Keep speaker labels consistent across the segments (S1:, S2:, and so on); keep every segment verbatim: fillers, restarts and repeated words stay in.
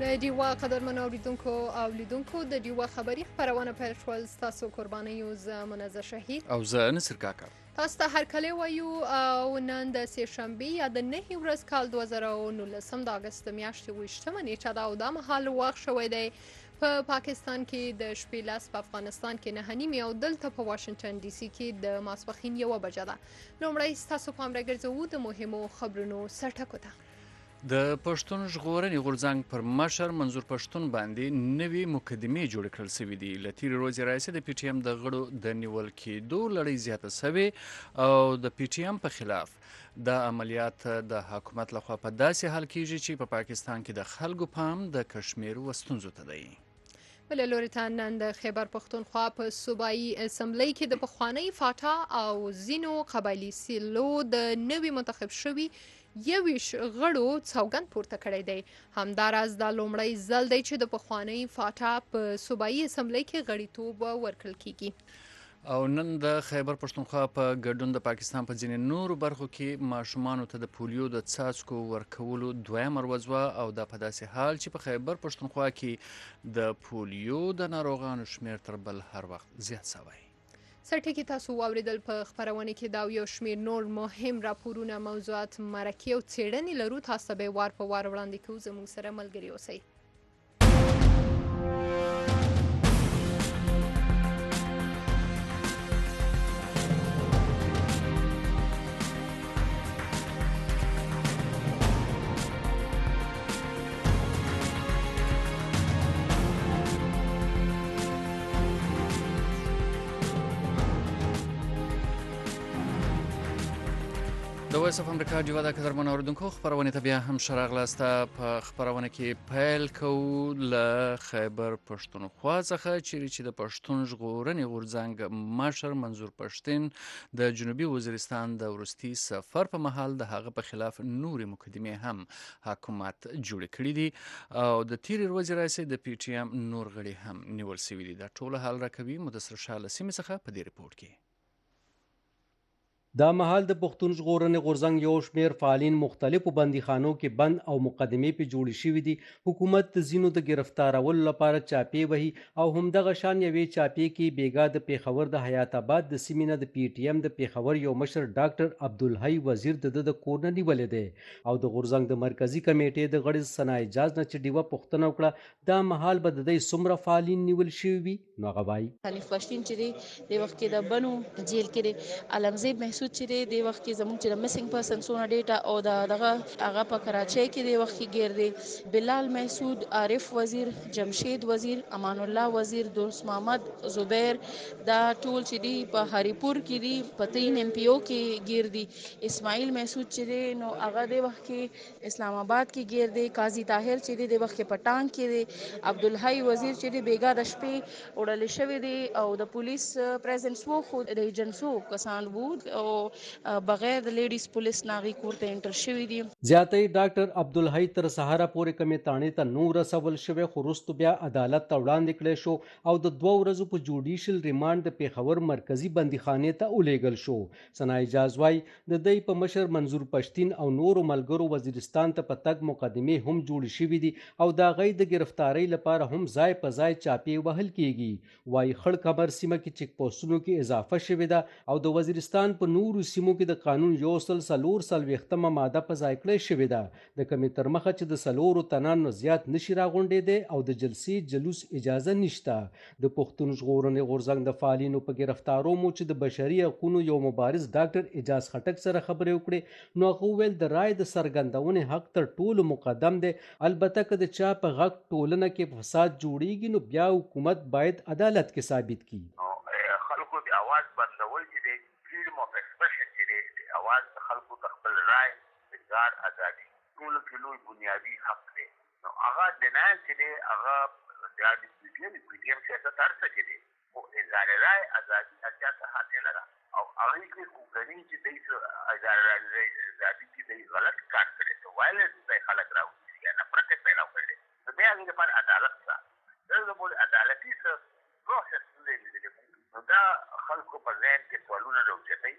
S1: د ډیوا قدرمنو اوریدونکو او لیدونکو د ډیوا خبري خپرونه پیل شول. ستاسو قربانیو زه منزه شهید
S2: او زه نصر کاکا.
S1: تاسو ته هرکلی وایو او نن د سهشنبې یا د نهې ورځ کال دوه زره او نولسم د اګست میاشتې اوویشتمه نیټه ده او دا مهال وخت شوی دی په پاکستان کې د شپې لس، په افغانستان کې نهه نیمې او دلته په واشنګټن ډي سي کې د ماسپښین یوه بجه ده. لومړی ستاسو پام راګرځوو د مهمو خبرونو سرټکو ته.
S2: د پښتون ژغورنې غورځنګ پر مشر منظور پښتون باندې نوې مقدمې جوړې کړل شوې دي. له تېرې ورځې راهیسې د پی ټي ایم د غړو د نیول کېدو لړۍ زیاته شوې او د پی ټي ایم په خلاف دا عملیات د حکومت لخوا په داسې حال کېږي چې په پاکستان کې د خلکو پام د کشمیر و ستونزو ته دی.
S1: بل لوري ته نن د خیبر پښتونخوا په صوبایي اسمبلی کې د پخوانۍ فاټا او ځینو قبایلي سیلو د نوي منتخب شوي یویش غړو سوګند پورته کړی دی. همداراز دا لومړی ځل دی چې د پخوانۍ فاټا په صوبایي اسمبلی کې غړیتوب ورکړل کیږي.
S2: او نن د خیبر پښتونخوا په ګډون د پاکستان په ځینې نورو برخو کې ماشومانو ته د پولیو د څاڅکو ورکولو دویمه ورځ وه او دا په داسې حال چې په خیبر پښتونخوا کې د پولیو د ناروغانو شمیر تر بل هر وخت زیات شوی.
S1: سرټکي تاسو واوریدل. په خپرونه کې دا یو شمیر نور مهم راپورونه، موضوعات، مرکې او څېړنې لرو. تاسو به وار په وار وړاندې کوو. زموږ سره ملګري اوسئ.
S2: د وایس اف امریکا ډیوا د قدرمنو اوریدونکو خپرونې ته بیا هم ښه راغلاست. په خپرونه کې پیل کوو له خیبر پښتونخوا څخه چیرې چې د پښتون ژغورنې غورځنګ مشر منظور پښتین د جنوبي وزیرستان د وروستي سفر په مهال د هغه په خلاف نورې مقدمې هم حکومت جوړې کړي دي او د تېرې ورځې راهیسې د پی ټي ایم نور غړي هم نیول شوي دي. دا ټوله حال راکوي مدثر شاه له سیمې څخه په دې رپورټ کې.
S3: دا مهال د پښتون ژغورنې غورځنګ یو شمیر فعالین مختلفو بندیخانو کې بند او مقدمې په جوړې شوې دي. حکومت د ځینو د گرفتارولو لپاره چاپې وهي او همدغه شان یوې چاپې کې بیګا د پیښور د حیات آباد د سیمې نه د پی ټي ایم د پیښور یو مشر ډاکټر عبدالحی وزیر د د کور نه نیولې دی او د غورځنګ د مرکزی کمیټې د غړي ثنا اجاز نه چې ډیوه پوښتنه وکړه دا مهال به د دې څومره فعالین نیول شوي وي. نو هغه وایي
S4: خلیف پښتین چې دی د وخت کې د بنو جیل کې دی علمزیب محسود چې دی د وخت کې زموږ چې د مسنګ پرسن سونه ډیټا او د دغه هغه په کراچۍ کې د وخت کې ګیر دی بلال محسود، عارف وزیر، جمشید وزیر، امان الله وزیر، دوست محمد زبیر دا ټول چې دی په هریپور کې دی په تین ایم پی او کې گیر دی. اسماعیل محسود چې دی نو هغه د وخت کې اسلام آباد کې گیر دی. قاضی طاهر چې دی د وخت کې پټان کې دی. عبدالحی وزیر چې دی بیګا د شپې وړل شوی دی او د پولیس پریزنس وو خو د ایجنسو کسان وو او بغیر د لیډیز پولیس ناغي کورته انټر شوی دی.
S3: زیاتې ډاکټر عبدالحی تر سهاره پورې کمې تانې ته نو رسول شوی خو وروستو بیا عدالت ته وړاندې کړی شو او د دوه ورځو په جوډیشل ریمانډ د پیښور مرکزی بندیخانې ته ولیږل شو. ثنا اجاز وایي د دوی په مشر منظور پښتین او نورو ملګرو وزیرستان ته په تګ مقدمې هم جوړې شوې دي او د هغې د ګرفتارۍ لپاره هم ځای په ځای چاپې وهل کیږي. وایي خړ کمر سیمه کې چیک پوسټونو کې اضافه شوې ده او د وزیرستان په نورو سیمو کې د قانون یو سل څلور څلوېښتمه ماده په ځای کړی شوې ده د کمې تر مخه چې د څلورو تنانو زیات نشي راغونډېدی او د جلسې جلوس اجازه نشته. د پښتون ژغورنې غورځنګ د فعالینو په ګرفتارو مو چې د بشري حقونو یو مبارز ډاکټر اجاز خټک سره خبرې وکړې نو هغه وویل د رایې د څرګندونې حق تر ټولو مقدم دی البته که د چا په غږ ټولنه کې فساد جوړیږي نو بیا حکومت باید عدالت کې ثابت کړي.
S5: خلکو د اواز بندول چې دی فریډم اف ایکسپریشن چې دی د اواز د خلکو د خپل رای د کار ازادي ټولو کې لوی بنیادي حق دی. نو هغه ډینایل چې دی هغه د پی ټي ایم پی ټي ایم سیاست هر څه کې دی خو اظهار رای ازادي هر چا ته حاصله ده او هغې کې خو ګڼي چې دی اظهار رای ازادي کې دی غلط کار کړی دی وایلنس دی خلک راوړي یا نفرت یې پیدا کړی دی نو بیا هغې لپاره عدالت شته دا زموږ عدالتي څه پروسس دی لیدلی نو دا خلکو په ذهن کې سوالونه راوچتوي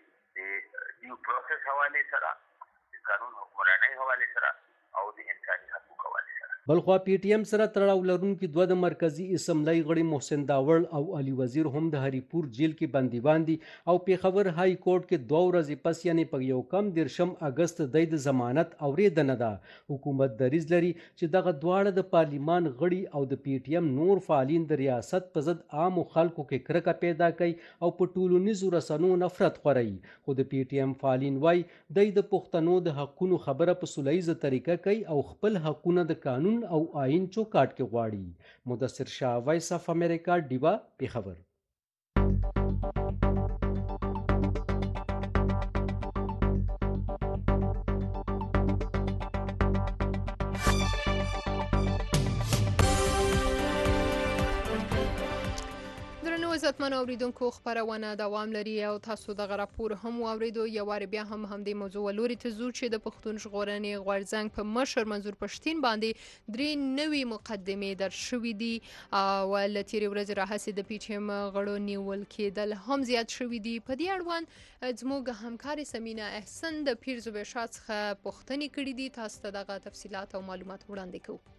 S5: د ډیو پروسس حوالې سره د قانون حکمرانۍ حوالې سره او د انساني حقوق حوالې سره.
S3: بلخوا پی ټی ایم سره تړاو لرونکي دوه د مرکزی اسمبلی غړي محسن داوړ او علي وزیر هم د هریپور جیل کې بندیوان دي او پیښور های کورټ کې دوه ورځې پس یعنی په یو کم دیرشم اگست د ضمانت اوریدنه ده. حکومت دریځ لري چې دغه دواړه د پارلیمان غړي او د پی ټی ایم نور فعالین د ریاست په ضد عامو خلکو کې کرکه پیدا کوي او په ټولنیزو رسنیو نفرت خوروي. خو د پی ټی ایم فعالین وایي دوی د پښتنو د حقونو خبره په سولیزه طریقه کوي او خپل حقونه د قانون او آئین چوکاټ کې غواړي. مدثر شاه، وایس اف امریکا، ډیوا، پیښور.
S1: عزتمن اوریدونکو، خبرونه دوام لري او تاسو دغه راپور هم واوریدو. یو وار بیا هم همدې موضوع ولوري ته ځو چې د پښتون ژغورنې غورځنګ په مشر منظور پښتين باندې درې نوي مقدمې در شوې دي او له تیرې ورځې راهیسې د پی ټی ایم غړو نیول کېدل هم زیات شوي دي. په دې اړوند زموږ همکارې سمینه احسن د پیر زبیرشاه څخه پوښتنې کړې دي. تاسو ته دغه تفصیلات او معلومات وړاندې کوو.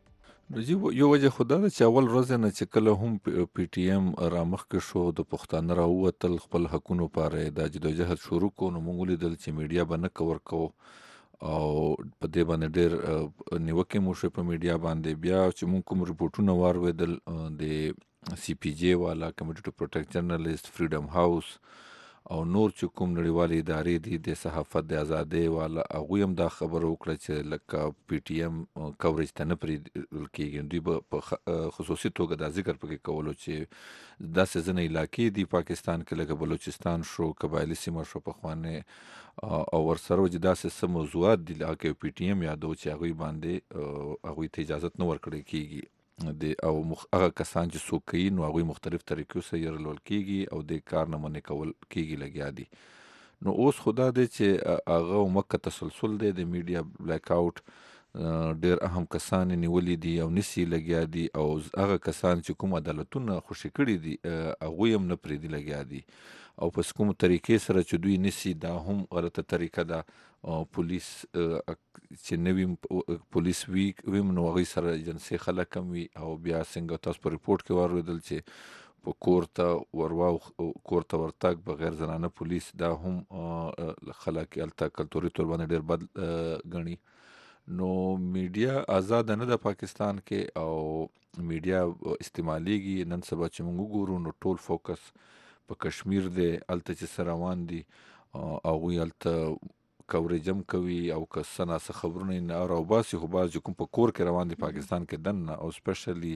S6: یو وجه خو دا ده چې اول ورځ نه چې کله هم پی ټی ایم رامخکې شو د پښتانه راووتل خپل حقونو پاره د جدوجهد شروع کړو، نو موږ ولیدل چې میډیا به نه کور کوو او په دې باندې ډېر نیوکې مو شوې په میډیا باندې. بیا چې موږ کوم رپورټونه واورېدل د سی پی جی والا کمیټي ټو پروټیکټ جرنالیست، فریډم هاوس او نور چې کوم نړیوالې ادارې دي د صحافت د ازادۍ والا، هغوی هم دا خبره وکړه چې لکه پی ټی ایم کوریج ته نه پرېښودل کېږي. دوی به په خصوصي توګه دا ذکر پکې کولو چې داسې ځینې علاقې دي پاکستان کې لکه بلوچستان شو، قبایلي سیمه شو پخوانۍ، او ورسره چې داسې څه موضوعات دي هغه پی ټی ایم یادو چې هغوی باندې هغوی ته اجازت نه ورکړی کېږي او هغه کسان چې څوک کوي نو هغوی مختلف طریقو سره یرلول کېږي او د کار نه منع کول کېږي لګیا دي. نو اوس خو دا دی چې هغه مکه تسلسل دی د میډیا بلیک آوټ، ډېر اهم کسان نیولي دي او نسی لګیا دي او هغه کسان چې کوم عدالتونه خوشي کړي دي هغوی هم نه پرېږدي لګیا دي او په کوم طریقې سره چې دوی نسی دا هم غلطه طریقه ده. پولیس چې نوی پولیس وی ویم نو هغوی سره ایجنسۍ خلک هم وي او بیا څنګه تاسو په ریپورټ کې واورېدل چې په کور ته ورواو کور ته ورتګ بغیر زنانه پولیس، دا هم خلک هلته کلتوري طور باندې ډېر بد ګڼي. نو میډیا آزاده نه ده پاکستان کې او میډیا استعمالیږي. نن سبا چې موږ وګورو نو ټول فوکس په کشمیر دی، هلته چې څه روان دي هغوی هلته کوریج هم کوي او که څه ناڅه خبرونه یې نه راوباسي، خو بعض چې کوم په کور کې روان دي پاکستان کې دننه او سپیشلی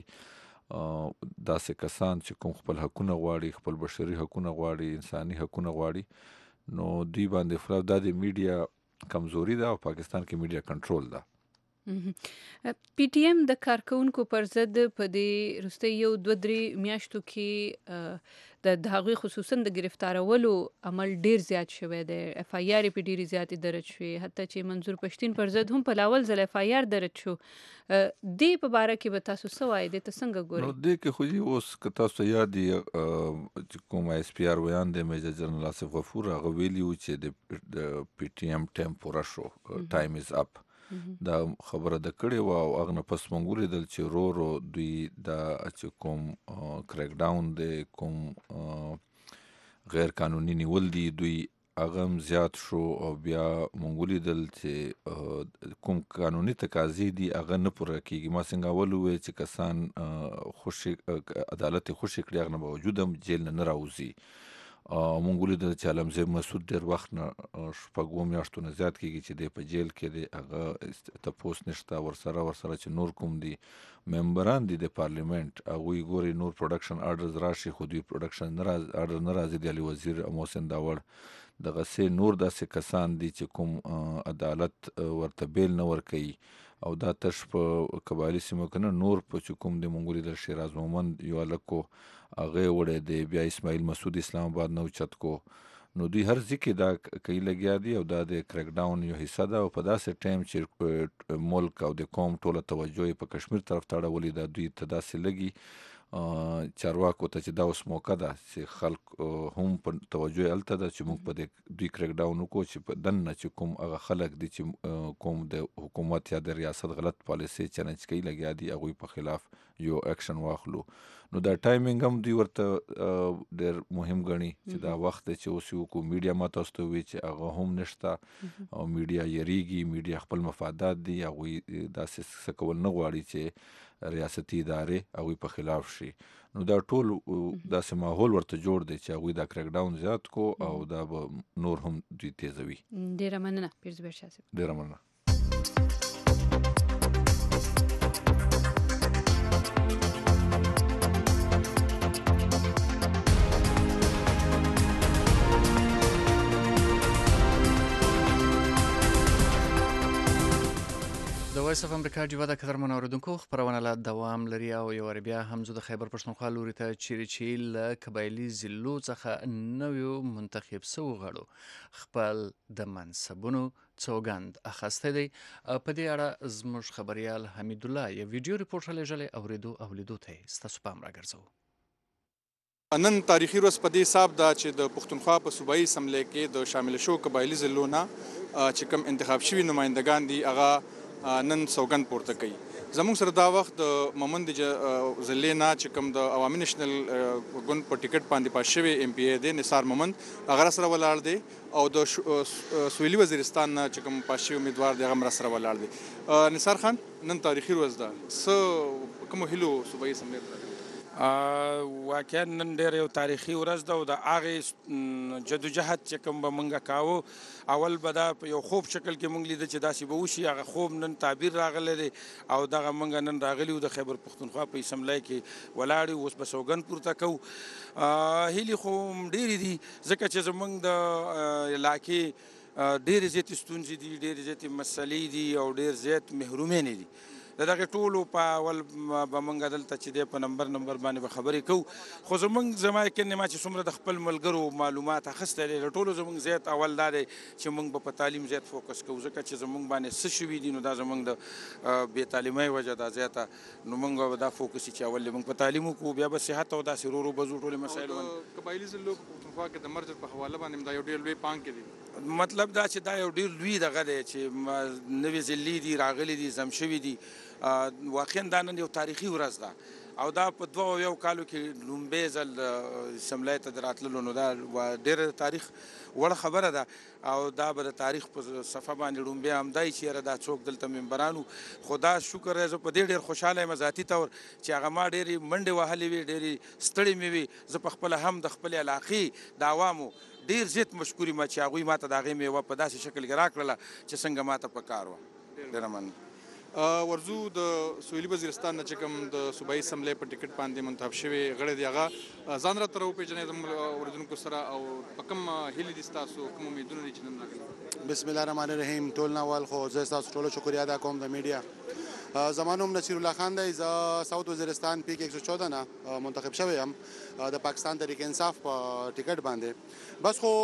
S6: داسې کسان چې کوم خپل حقونه غواړي، خپل بشري حقونه غواړي، انساني حقونه غواړي، نو دوی باندې خلاف دا د میډیا کمزوري ده او پاکستان کې میډیا کنټرول ده.
S7: پی ټی ایم د کارکونکو پر ضد په دې وروستۍ یو دوه درې میاشتو کې د هغوی خصوصا د گرفتارولو عمل ډیر زیات شوی دی. اف آی آر په ډیرې زیاتې درج شوې، حتی چې منظور پښتین پر ضد هم په لاول ځل اف آی آر درج شو. دې په باره کې به تاسو څه وایئ؟ دې ته څنګه ګورئ؟
S6: نو دې کې خو اوس که تاسو یاد وي چې کوم ایس پی آر ویان دی میجر جنرال آصف غفور، هغه ویلي وو چې د پی ټی ایم ټایم پوره شو، ټایم از اپ. دا خبره د کړې وه او هغه نه پس موږ ولیدل چې ورو ورو دوی دا چې کوم کریک ډاون دی، کوم غیر قانوني نیول دي، دوی هغه هم زیات شو او بیا موږ ولیدل چې کوم قانوني تقاضې دي هغه نه پوره کېږي. ما څنګه اول وویل چې کسان خوشي عدالت یې خوشي کړي هغه نه باوجود هم جیل نه نه راوځي. موږ ولیدل چې علمزی مسعود ډېر وخت نه شپږ اووه میاشتو نه زیات کېږي چې دی په جیل کې دی، هغه تپوس نشته ورسره ورسره چې نور کوم دي ممبران دي د پارلیمنت هغوی ګوري نور پروډکشن آرډرز راشي خو دوی پروډکشن نه آرډر نه راځي. د علي وزیر محسن داوړ دغسې نور داسې کسان دي چې کوم عدالت ورته بیل نه ورکوي او دا تش په قبایلي سیمو کې نه، نور په چې کوم د موږ ولیدل شیراز مومند یو هلک و هغه یې وړی دی، بیا اسماعیل مسعود اسلام آباد نه اوچت کو. نو دوی هر ځای کې دا کوي لګیا دي او دا د کریک ډاون یو حصه ده او په داسې ټایم چې ملک او د قوم ټوله توجه یې په کشمیر طرف ته اړولې ده، دوی ته داسې لګي چارواکو ته چې دا اوس موقع ده چې خلک هم په توجه هلته ده چې موږ په دې دوی کرک ډاون وکړو چې په دننه چې کوم هغه خلک دي چې کوم د حکومت یا د ریاست غلط پالیسي چلنج کوي لګیا دي هغوی په خلاف یو اکشن واخلو. نو دا ټایمینګ هم دوی ورته ډېر مهم ګڼي چې دا وخت دی چې اوس یې وکړو. میډیا ما تاسو ته ووایي چې هغه هم نشته او میډیا یریږي، میډیا خپل مفادات دي، هغوی داسې څه کول نه غواړي چې ریاستي ادارې هغوی په خلاف شي. نو دا ټول داسې ماحول ورته جوړ دی چې هغوی دا کرک ډاون زیات کو او دا به نور هم دوی تیزوي.
S7: ډېره مننه پیرزبیر شاه صاحب.
S6: ډېره مننه.
S2: د وایس اف امریکا جیوا د قدرمنو اوریدونکو خپرونه لا دوام لري او یو بیا هم زه د خیبر پښتونخوا لوري ته چیرې چې له قبایلي ضلعو څخه نویو منتخب سوو غړو خپل د منصبونو سوګند اخیستی دی. په دې اړه زموږ خبریال حمید الله یو ویډیو ریپورټ رالیږلی، اورېدو او لیدو ته یې ستاسو پام راګرځوو.
S8: نن تاریخي ورځ په دې حساب ده چې د پښتونخوا په صوبایي اسمبلی کې د شامل شو قبایلي ضلعو نه چې کوم انتخاب شوي نمایندګان دي هغه نن سوګند پورته کوي. زموږ سره دا وخت د مومند ضلعې نه چې کوم د عوامي نېشنل ګوند په ټیکټ باندې پاس شوی ایم پی ای دی نثار مومند، هغه راسره ولاړ دی او د سویلي وزیرستان نه چې کوم پاس شوی امیدوار دی هغه هم راسره ولاړ دی. نثار خان، نن تاریخي ورځ ده، څه کومو هیلو صوبایي اسمبلی ته؟
S9: واقعا نن ډېر یو تاریخي ورځ ده او د هغې جدوجهد چې کوم به موږ کاوه اول به دا په یو خوب شکل کې موږ لیده چې داسې به وشي، هغه خوب نن تعبیر راغلی دی او دغه موږ نن راغلي وو د خیبر پښتونخوا په اسمبلی کې ولاړ یو، اوس به سوګند پورته کوو. هیلې خو ډېرې دي ځکه چې زموږ د علاقې ډېرې زیاتې ستونزې دي، ډېرې زیاتې مسلې دي او ډېر زیات محرومینې دي. د دغې ټولو په اول به موږ دلته چې دی په نمبر نمبر باندې به خبرې کوو، خو زموږ زما یقین ما چې څومره د خپل ملګرو معلومات اخیستی دی له ټولو زموږ زیات اول دا دی چې موږ به په تعلیم زیات فوکس کوو، ځکه چې زموږ باندې څه شوي دي نو دا زموږ د بې تعلیمۍ وجه دا زیاته، نو موږ به دا فوکس چې اول موږ په تعلیم وکړو، بیا به صحت او داسې ورو ورو به ځو ټولې مسایل باندې.
S8: قبایلي ضلعو په پښتونخوا کې د مرجر په حواله باندې دا یو ډېر لوی پانګ کې دی.
S9: مطلب دا چې دا یو ډېر لوی دغه دی چې نوې ضلعې دي راغلي دي زم شوي دي. واقعا دا نن یو تاریخي ورځ ده او دا په دوه یو کالو کې لومبی ځل اسمبلی ته د راتللو، نو دا ډېره تاریخ وړه خبره ده او دا به د تاریخ په صفحه باندې لومبی همدا وي چې یاره دا څوک دلته ممبرانو. خو دا شکر دی زه په دې ډېر خوشحاله یم ذاتي طور چې هغه ما ډېرې منډې وهلې وې، ډېرې ستړې مې وې. زه په خپله هم د خپلې علاقې د عوامو ډېر زیات مشکور یم چې هغوی ما ته د هغې میوه په داسې شکل کې راکړله چې څنګه ما ته په کار وه. ډېره مننه.
S8: ورځو د سویلي وزیرستان نه چې کوم د صوبایي اسمبلی په ټیکټ باندې منتخب شوي غړی دی هغه ځان راته راوپېژنئ زموږ اورېدونکو سره او په کوم هیلې دي ستاسو، کوم امیدونه دي چې نن راغلي؟
S10: بسم الله الرحمن الرحیم. ټول نه اول خو زه ستاسو ټولو شکریه ادا کوم د میډیا. زما نوم نصیر الله خان دی، زه ساوت وزیرستان پی کې یک سو چودہ نه منتخب شوی یم د پاکستان تحریک انصاف په ټیکټ باندې. بس خو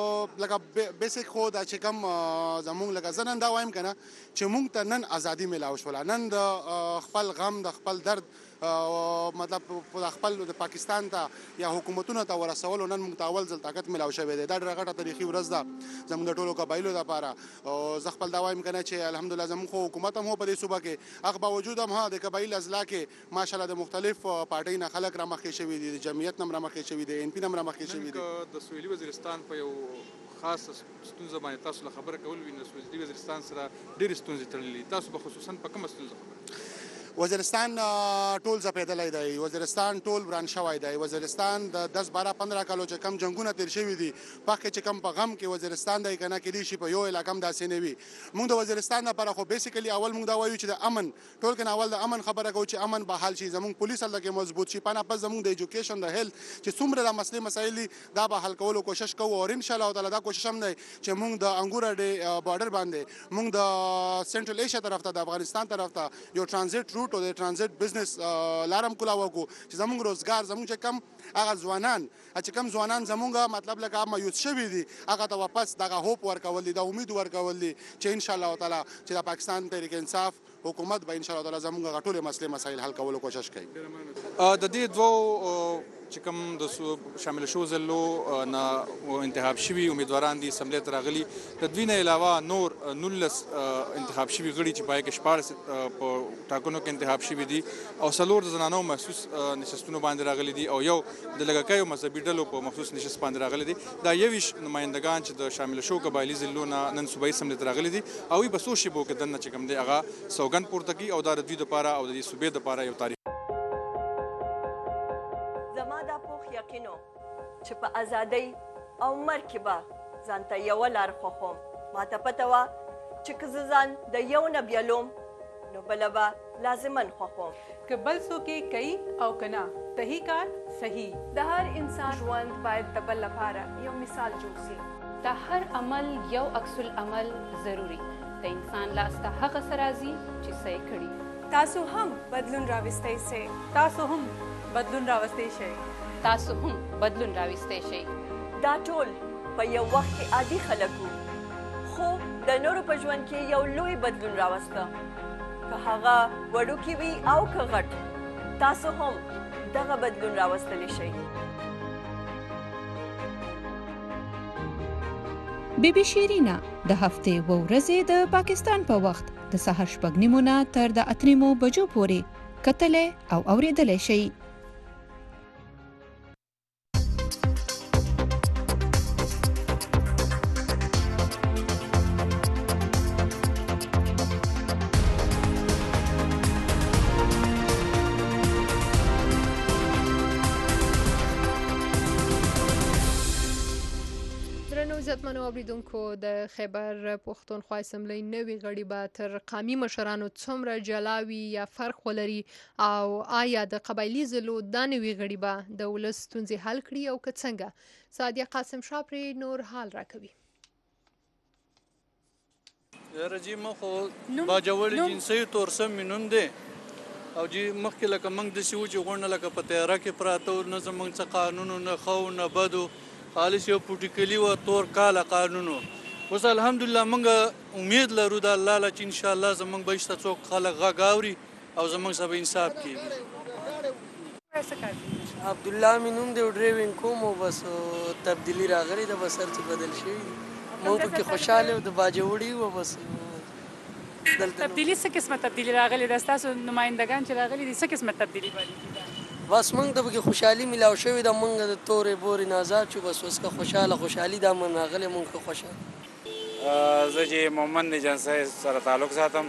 S10: لکه بیسیک خو دا چې کوم زموږ لکه زه نن دا وایم که نه چې موږ ته نن ازادي میلاو شوله، نن د خپل غم د خپل درد مطلب د خپل د پاکستان ته یا حکومتونو ته ورسولو نن موږ ته اول ځل طاقت میلاو شوی دی. دا ډېره غټه تاریخي ورځ ده زموږ د ټولو قبایلو دپاره. او زه خپل دا وایم که نه چې الحمدلله زموږ خو حکومت هم هو په دې صوبه کې، هغه باوجود هم ها د قبایل اضلاع کې ماشاءالله د مختلف پارټۍ نه خلک رامخکې شوي دي، د جمعیت نه هم رامخکې شوي دي، این پي نه هم رامخکې شوي دي.
S8: د سویلي وزیرستان په یو خاصه ستونزه باندې تاسو له خبره کول وي، د سویلي وزیرستان سره ډېرې ستونزې تړلي، تاسو به خصوصا په کومه ستونزه خبره؟
S10: وزیرستان ټول ځپېدلی دی، وزیرستان ټول وران شوی دی. وزیرستان د دس باره پندره کالو چې کم جنګونه تیر شوي دي پخې چې کم په غم کې وزیرستان دی که نه کیدای شي په یو علاقه هم داسې نه وي. موږ د وزیرستان لپاره خو بیسیکلي اول موږ دا وایو چې د امن ټول کنه اول د امن خبره کوو چې امن به حل شي، زموږ پولیس هلته کې مضبوط شي، پانه پس زموږ د ایجوکیشن د هیلث چې څومره دا مسلې مسایل دي دا به حل کولو کوشش کوو. او انشاءالله تعالی دا کوشش هم دی چې موږ د انګور ډې بارډر باندې موږ د سنټرل ایشیا طرف ته د افغانستان طرف ته یو ټرانزیټ روټ او د ټرانزیټ بزنس لارم کولاو کو چې زموږ روزګار زموږ چې کم هغه ځوانان چې کم ځوانان زموږ مطلب لکه مایوس شوي دي هغه ته واپس دغه هوپ ورکول دي، د امید ورکول دي چې ان شاء الله تعالی چې د پاکستان تحریک انصاف حکومت به ان شاء الله تعالی زموږ غټولې مسلې مسایل حل کولو کوشش کوي.
S8: د دې دوه چې کوم د شامل شو ضلعو نه انتخاب شوي امیدواران دي اسمبلۍ ته راغلي، د دوی نه علاوه نور نولس انتخاب شوي غړي چې پای کې شپاړس په ټاکنو کې انتخاب شوي دي او څلور د زنانو مخصوص نشستونو باندې راغلي دي او یو د لږکیو مذهبي ډلو په مخصوص نشست باندې راغلي دي. دا یویشت نمایندګان چې د شامل شو قبایلي ضلعو نه نن صوبایي اسمبلۍ ته راغلي دي او په څو شیبو کې دننه چې کوم دی هغه سوګند پورته کوي او دا د دوی دپاره او د دې صوبې دپاره یو تاریخ
S11: یقینو چې په ازادۍ او مرګ کې به ځان ته یوه لار خوښوم. ماته پته وه چې که زه ځان د یو نه بیلوم نو بله به لازما خوښوم.
S12: که بل څوک یې کوي او که نه صحیح کار صحیح.
S13: د هر انسان ژوند باید د بل لپاره یو مثال جوړ شي.
S7: د هر عمل یو عکس العمل ضروري. د انسان لاس ته هغه څه راځي چې څه یې کړي.
S13: تاسو هم بدلون راوستی سئ.
S12: تاسو هم بدلون راوستی شئ.
S7: تاسو هم بدلون راوستی شئ.
S11: دا ټول په یو وخت کې عادي خلک وو، خو د نورو په ژوند کې یو لوی بدلون راوسته. که هغه وړوکی وي او که غټ، تاسو هم دغه بدلون راوستلی شئ.
S14: بی بی شیرینا د هفتې و ورځې د پاکستان په وخت د سهار شپږ نیمو نه تر د اته نیمو بجو پورې کتلی او اورېدلی شئ.
S1: عزتمنو اوریدونکو، د خیبر پښتونخوا اسمبلی نوي غړي به تر قومي مشرانو څومره جلا وي یا فرق ولري او آیا د قبایلي ضلعو دا نوي غړي به د ولس ستونزې حل کړي او که څنګه؟ سعدیه قاسم شاه پرې نور حال راکوي.
S15: رجیم خو باجوړ جنسي تورسم مينون دي او جی مخکې لکه موږ داسې وو چې غونډه لکه په تیاره کې پراته وو، نه زموږ څه قانون نه خو نه بدو، خالص یو پوټیکلي و تور کاله قانونو. اوس الحمدلله موږ امید لرو د الله له چې انشاءالله زموږ به شته څوک خلک غږ اوري او زموږ سره به انصاف کېږي.
S16: عبدالله مې نوم دی او ډریوینګ کوم او بس تبدیلي راغلې ده، بس هر څه بدل شوي. موږ پکې خوشحاله یو د باجوړي و بس.
S12: تبدیلي څه قسمه تبدیلي راغلې ده؟ ستاسو نمایندګان چې راغلي دي څه قسمه تبدیلي باندې؟
S16: بس موږ ته پکې خوشحالي میلاو شوې ده، موږ د تورې بورې نه آزاد شو، بس اوس که خوشحاله خوشحالي دا من راغلی موږ ښه خوشحاله.
S9: زه چې محمد جنسي سره تعلق ساتم،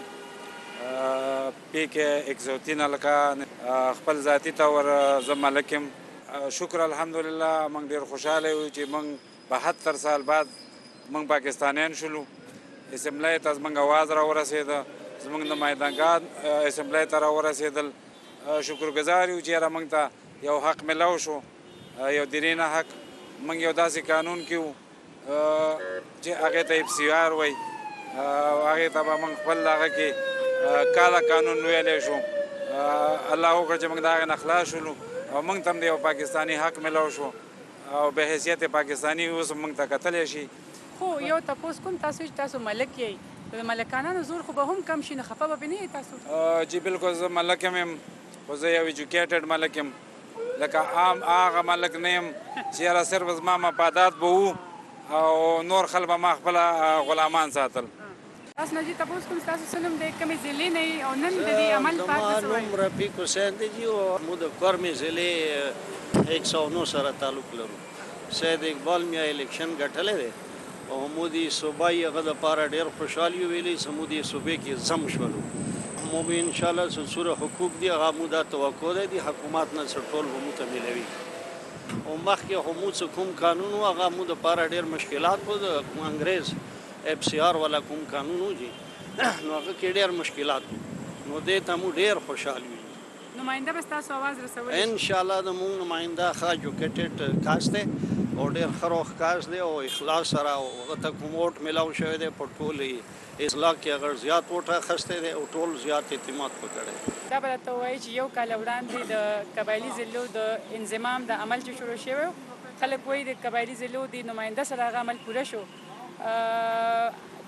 S9: پی کې ایک سو تین هلکان خپل ذاتي طور زه ملک یم. شکر الحمدلله موږ ډېر خوشحاله یو چې موږ بهتر سال بعد موږ پاکستانیان شولو. اسمبلی ته زموږ اواز راورسېده، زموږ نمایندګان اسمبلی ته راورسېدل. شکرګزار یو چې یاره موږ ته یو حق ملاو شو، یو درینه حق. موږ یو داسې قانون کې وو چې هغې ته اف سی آر وایي، هغې ته به موږ خپل هغه کې کاله قانون ویلی شو. الله وکړه چې موږ د هغې نه خلاص شولو او موږ ته هم د یو پاکستاني حق ملاو شو او به حیثیت پاکستاني اوس موږ ته کتلی شي.
S12: خو یو تپوس کوم، تاسو چې تاسو ملک یې، د ملکانانو زور خو به هم کم شي، نه خفه به نه یې تاسو؟
S9: جی بالکل، زه ملک یم خو زه یو ایجوکیټډ ملک یم، لکه عام هغه ملک نه یم چې یاره صرف زما مفادات به وو او نور خلک به ما خپله غلامان ساتل.
S12: تاسو نه جي تپوس کوم، ستاسو څه نوم دی، کومې ضلعې نه یې او نن د دې عمل پات څه وایي؟
S17: زما نوم رفیق حسین دی جي او موږ د کورمې ضلعې ایک سو نو سره تعلق لرو. سید اقبال میا الیکشن ګټلی دی او موږ د صوبایي هغه دپاره ډېر خوشحال یو ویلی چې موږ د صوبې کې ضم شولو. مو به انشاءالله سلسوره حقوق دی هغه مو دا توقع دی د حکومت نه څه ټول به مو ته میلوي. او مخکې خو مو څه کوم قانون و هغه مو دپاره ډېر مشکلات و، د انګریز اف سی آر والا کوم قانون و جي نو هغه کې ډېر مشکلات و، نو دې ته مو ډېر خوشحال وي.
S12: نماینده به ستاسو اواز رسولی؟
S17: انشاءالله د مونږ نماینده ښه ایجوکیټډ کاست دی او ډېر ښه روح کاست دی او اخلاص سره هغه ته کوم ووټ میلاو شوی دی په ټول اصلاح کې هغه زیات ووټ اخیستی دی او ټول زیات اعتماد په کړی.
S12: دا به راته ووایي چې یو کال وړاندې د قبایلي ضلعو د انضمام د عمل چې شروع شوی و، خلک وایي د قبایلي ضلعو د نماینده سره هغه عمل پوره شو.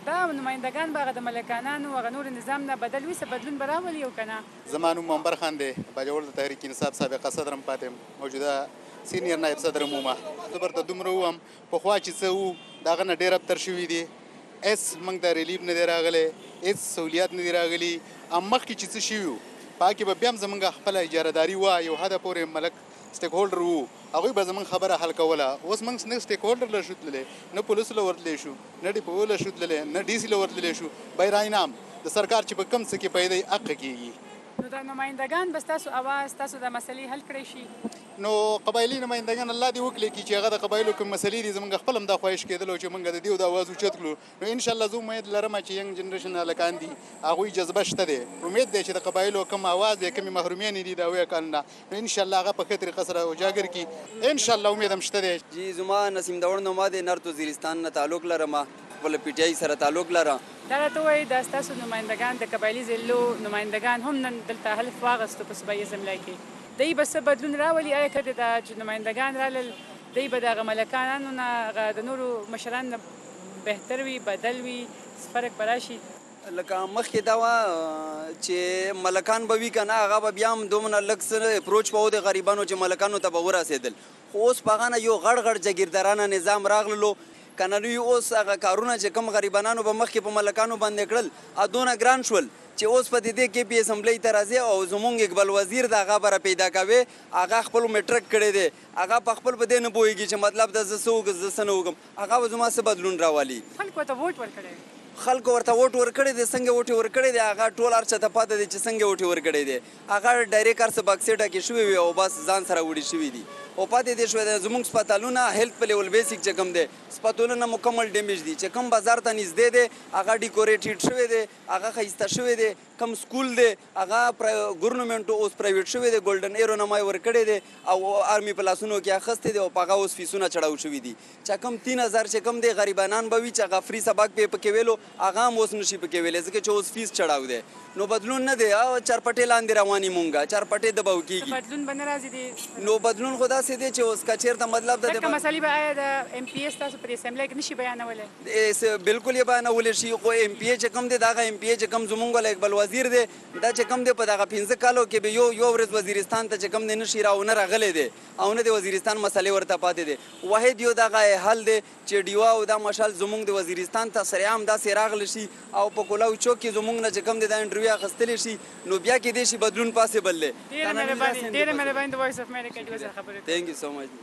S12: دا نمایندګان به هغه د ملکانانو هغه نور نظام نه بدل وي څه بدلون به راولي او که نه.
S10: زما نوم منبر خان دی، باجوړ د تحریک انصاف سابقه صدر هم پاتې یم، موجوده سینیر نایب صدر هم وم. زه برته دومره ووم پخوا چې څه وو د هغه نه ډېر ابتر شوي دي، هېڅ موږ ته ریلیف نه دی راغلی، هېڅ سهولیات نه دي راغلي. ام مخکې چې څه شوي وو په هغه کې به بیا هم زموږ خپله اجارهداري وه، یو حده پورې ملک سټیک هولډر وو، هغوی به زموږ خبره حل کوله. اوس موږ نه سټیک هولډر له شو تللی، نه پولیسو له ورتلی شو، نه ډیپو له شو تللی، نه ډي سي له ورتلی شو. بیرانام د سرکار چې په کم څه کې پیدا حق کېږي.
S12: نو دا نمایندګان به ستاسو اواز ستاسو د مسلې حل کړی شي؟
S10: نو قبایلي نمایندګان الله دې وکړي چې هغه د قبایلو کوم مسلې دي زموږ خپل هم دا خواهش کېدلو چې موږ د دې د اواز اوچت کړو. نو انشاءالله زه امید لرم چې ینګ جنریشن هلکان دي هغوی جذبه شته دی، امید دی چې د قبایلو کوم اواز دی کومې محرومیانې دي د هغوی کانونه نو انشاءالله هغه په ښه طریقه سره اجاګر کړي. انشاءالله امید هم شته دی.
S18: جی زما نسیم دور نوما د نرت وزیرستان نه تعلق لرم، خپل پی ټی آی سره تعلق لرم.
S12: دا راته وایي دا ستاسو نمایندګان د قبایلي ضلعو نمایندګان هم نن دلته حلف واخیستو په صوبایي اسمبلی کې. دوی به څه بدلون راولي؟ آیا که دا چې نمایندګان رالل دوی به د هغه ملکانو نه هغه د نورو مشرانو نه بهتر وي، بدل وي، فرق به راشي؟
S18: لکه مخکې دا وه چې ملکان به وي که نه هغه به بیا هم دومره لږ څه اپروچ به و د غریبانو چې ملکانو ته به ورسېدل. خو اوس په هغه نه یو غړ غړ جګیردارانه نظام راغللو که نه نوي اوس هغه کارونه چې کوم غریبانانو به مخکې په ملکانو باندې کړل دونه ګران شول چې اوس په دې کې پی اسمبلی ته راځي او زمونږ اقبال وزیر د هغه به را پیدا کوي، هغه خپل میټرک کړی دی، هغه په خپل په دې نه پوهېږي چې مطلب د زه څه وکړم زه څه نه وکړم، هغه به زما څه بدلون راولي.
S12: خلکو ورته ووټ ورکړی
S18: خلکو ورته ووټ ورکړی دی، څنګه ووټ یې ورکړی دی هغه ټول هر چا ته پاته دی چې څنګه ووټ یې ورکړی دی. هغه ډایرکټ هر څه بکسې ډکې شوي وي او بس ځان سره وړي شوي دي او پاتې دې شوی دی. زموږ سپتالونه هیلث په لیول بیسیک چې کوم دی سپتالونه مکمل ډیمیج دي، چې کوم بازار ته نږدې دی هغه ډیکوریټډ شوی دی، هغه ښایسته شوی دی. کوم سکول دی هغه ګورنمنټ اوس پرایویټ شوی دی، ګولډن ایرو نما یې ورکړی دی او آرمي په لاسونو کې اخیستی دی او په هغه اوس فیسونه چړاو شوي دي. چې کوم تین هزار چې کوم دی غریبانان به وي چې هغه فري سبق پې پکې ویلو هغه هم اوس نشي پکې ویلی ځکه چې اوس فیس چړاو دی. نو بدلون نه دی، چارپټې لاندې رواني مونږه چارپټې دباو کېږي.
S12: بدلون به نه راځي دی؟
S18: نو بدلون خو داسې دی چې اوس که چېرته مطلب د
S12: دغه مسلې به آیا د ایم پی اے ستاسو په دې اسمبلی کې نشي بیانولی؟
S18: بلکل یې بیانولی شي، خو ایم پی اے چې کوم دی د هغه ایم پی اے چې کوم زمونږ والا اقبال وزیر دی دا چې کوم دی په دغه پنځه کالو کې به یو یو ورځ وزیرستان ته چې کوم دی نشي راونه راغلی دی او نه د وزیرستان مسلې ورته پاتې دی. واحد یو دغه حل دی چې ډیوا او دا مشال زمونږ د وزیرستان ته سریعام داسې راغلی شي او په کولاو چوک کې زمونږ نه چې کوم دی دا انټرویو اخیستلی شي نو بیا کېدای شي بدلون پاسبل دی.
S12: ډېره مهرباني ډېره مهرباني د وایس اف امریکا ډیوا سره خبرې کوئ.
S18: تھینک یو سو مچ.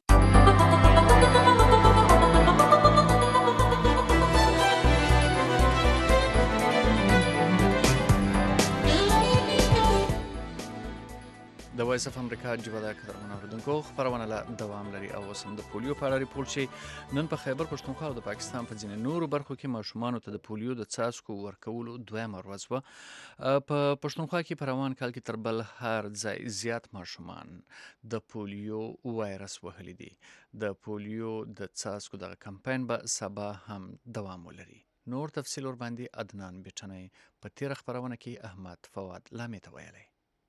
S2: د وایس اف امریکا ژبه د قدرمنو اوریدونکو خبرونه لا دوام لري او اوس هم د پولیو په اړه ریپورټ شي. نن په خیبر پښتونخوا او د پاکستان په ځینې نورو برخو کې ماشومانو ته د پولیو د څاڅکو ورکولو دویمه ورځ وه. په پښتونخوا کې په روان کال کې تر بل هر ځای زیات ماشومان د پولیو وایرس وهلي دي. د پولیو د څاڅکو دغه کمپاین به سبا هم دوام ولري. نور تفصیل ورباندې عدنان بیټنی په تیره خبرونه کې احمد فواد لامې ته ویلی.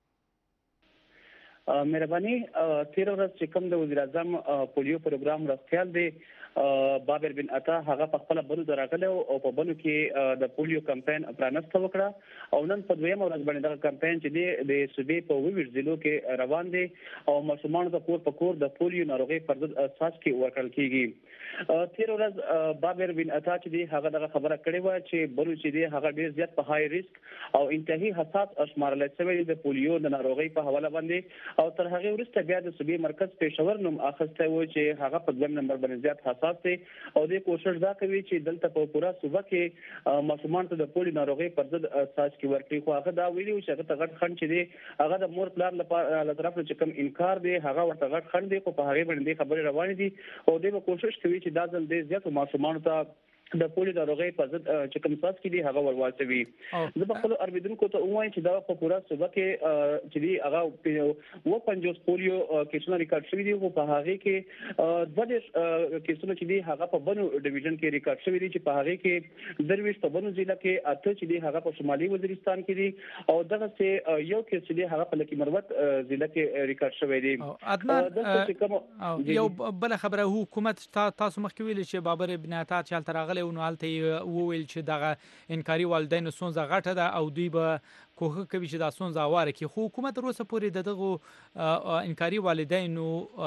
S19: مهرباني تیره ورځ چې کوم د وزیر اعظم پولیو پروګرام راخیال دی بابر بن عطا هغه په خپل بلو دراغله او په بلو کې د پولیو کمپاین پرانسته وکړه او نن په دویمه ورځ باندې دا کمپاین چې دی د صوبې په ویویډ ضلعو کې روان دی او ماشومانو ته کور په کور د پولیو ناروغي پر ضد اساس کې ورکړل کیږي. تیره ورځ بابر بن عطا چې دی هغه دغه خبره کړې وه چې بلو چې دی هغه ډېر زیات په های ریسک او انتهایی حساس شمارل شوی د پولیو د ناروغۍ په حواله باندې او تر هغې وروسته بیا د صوبې مرکز پېښور نوم اخیستی و چې هغه په دویم نمبر باندې زیات حساس دی او دې کوشش دا کوي چې دلته په پوره صوبه کې ماشومانو ته د پولیو ناروغۍ پر ضد څاڅکي ورکړي. خو هغه دا ویلي و چې هغه ته غټ خنډ چې دی هغه د مور پلار لپاره له طرف نه چې کوم انکار دی هغه ورته غټ خنډ دی خو په هغې باندې خبرې روانې دي او دوی به کوشش کوي چې دا ځل ډېر زیاتو ماشومانو ته د پولیو ناروغۍ په ضد چې کوم څاڅکي دي هغه ور واچوي. زه به خپلو اورېدونکو ته ووایم چې دا په پوره صوبه کې چې دي هغه اووه پنځوس پولیو کیسونه ریکارډ شوي دي خو په هغې کې دوه دېرش کیسونه چې دي هغه په بنو ډویژن کې ریکارډ شوي دي چې په هغې کې درویشت په بنو ضلع کې اته چې دي هغه په شمالي وزیرستان کې دي او دغسې یو کیس چې دی هغه په لکي مروت ضلع کې ریکارډ شوی دی.
S20: یو بله خبره حکومت تاسو مخکې ویلي چې بابر بن عطا چې هلته راغلی راغلی و نو هلته یې وویل چې دغه انکاري والدینو ستونزه غټه ده او دوی به کوښښ کوي چې دا ستونزه هواره کړي. خو حکومت تر اوسه پورې د دغو انکاري والدینو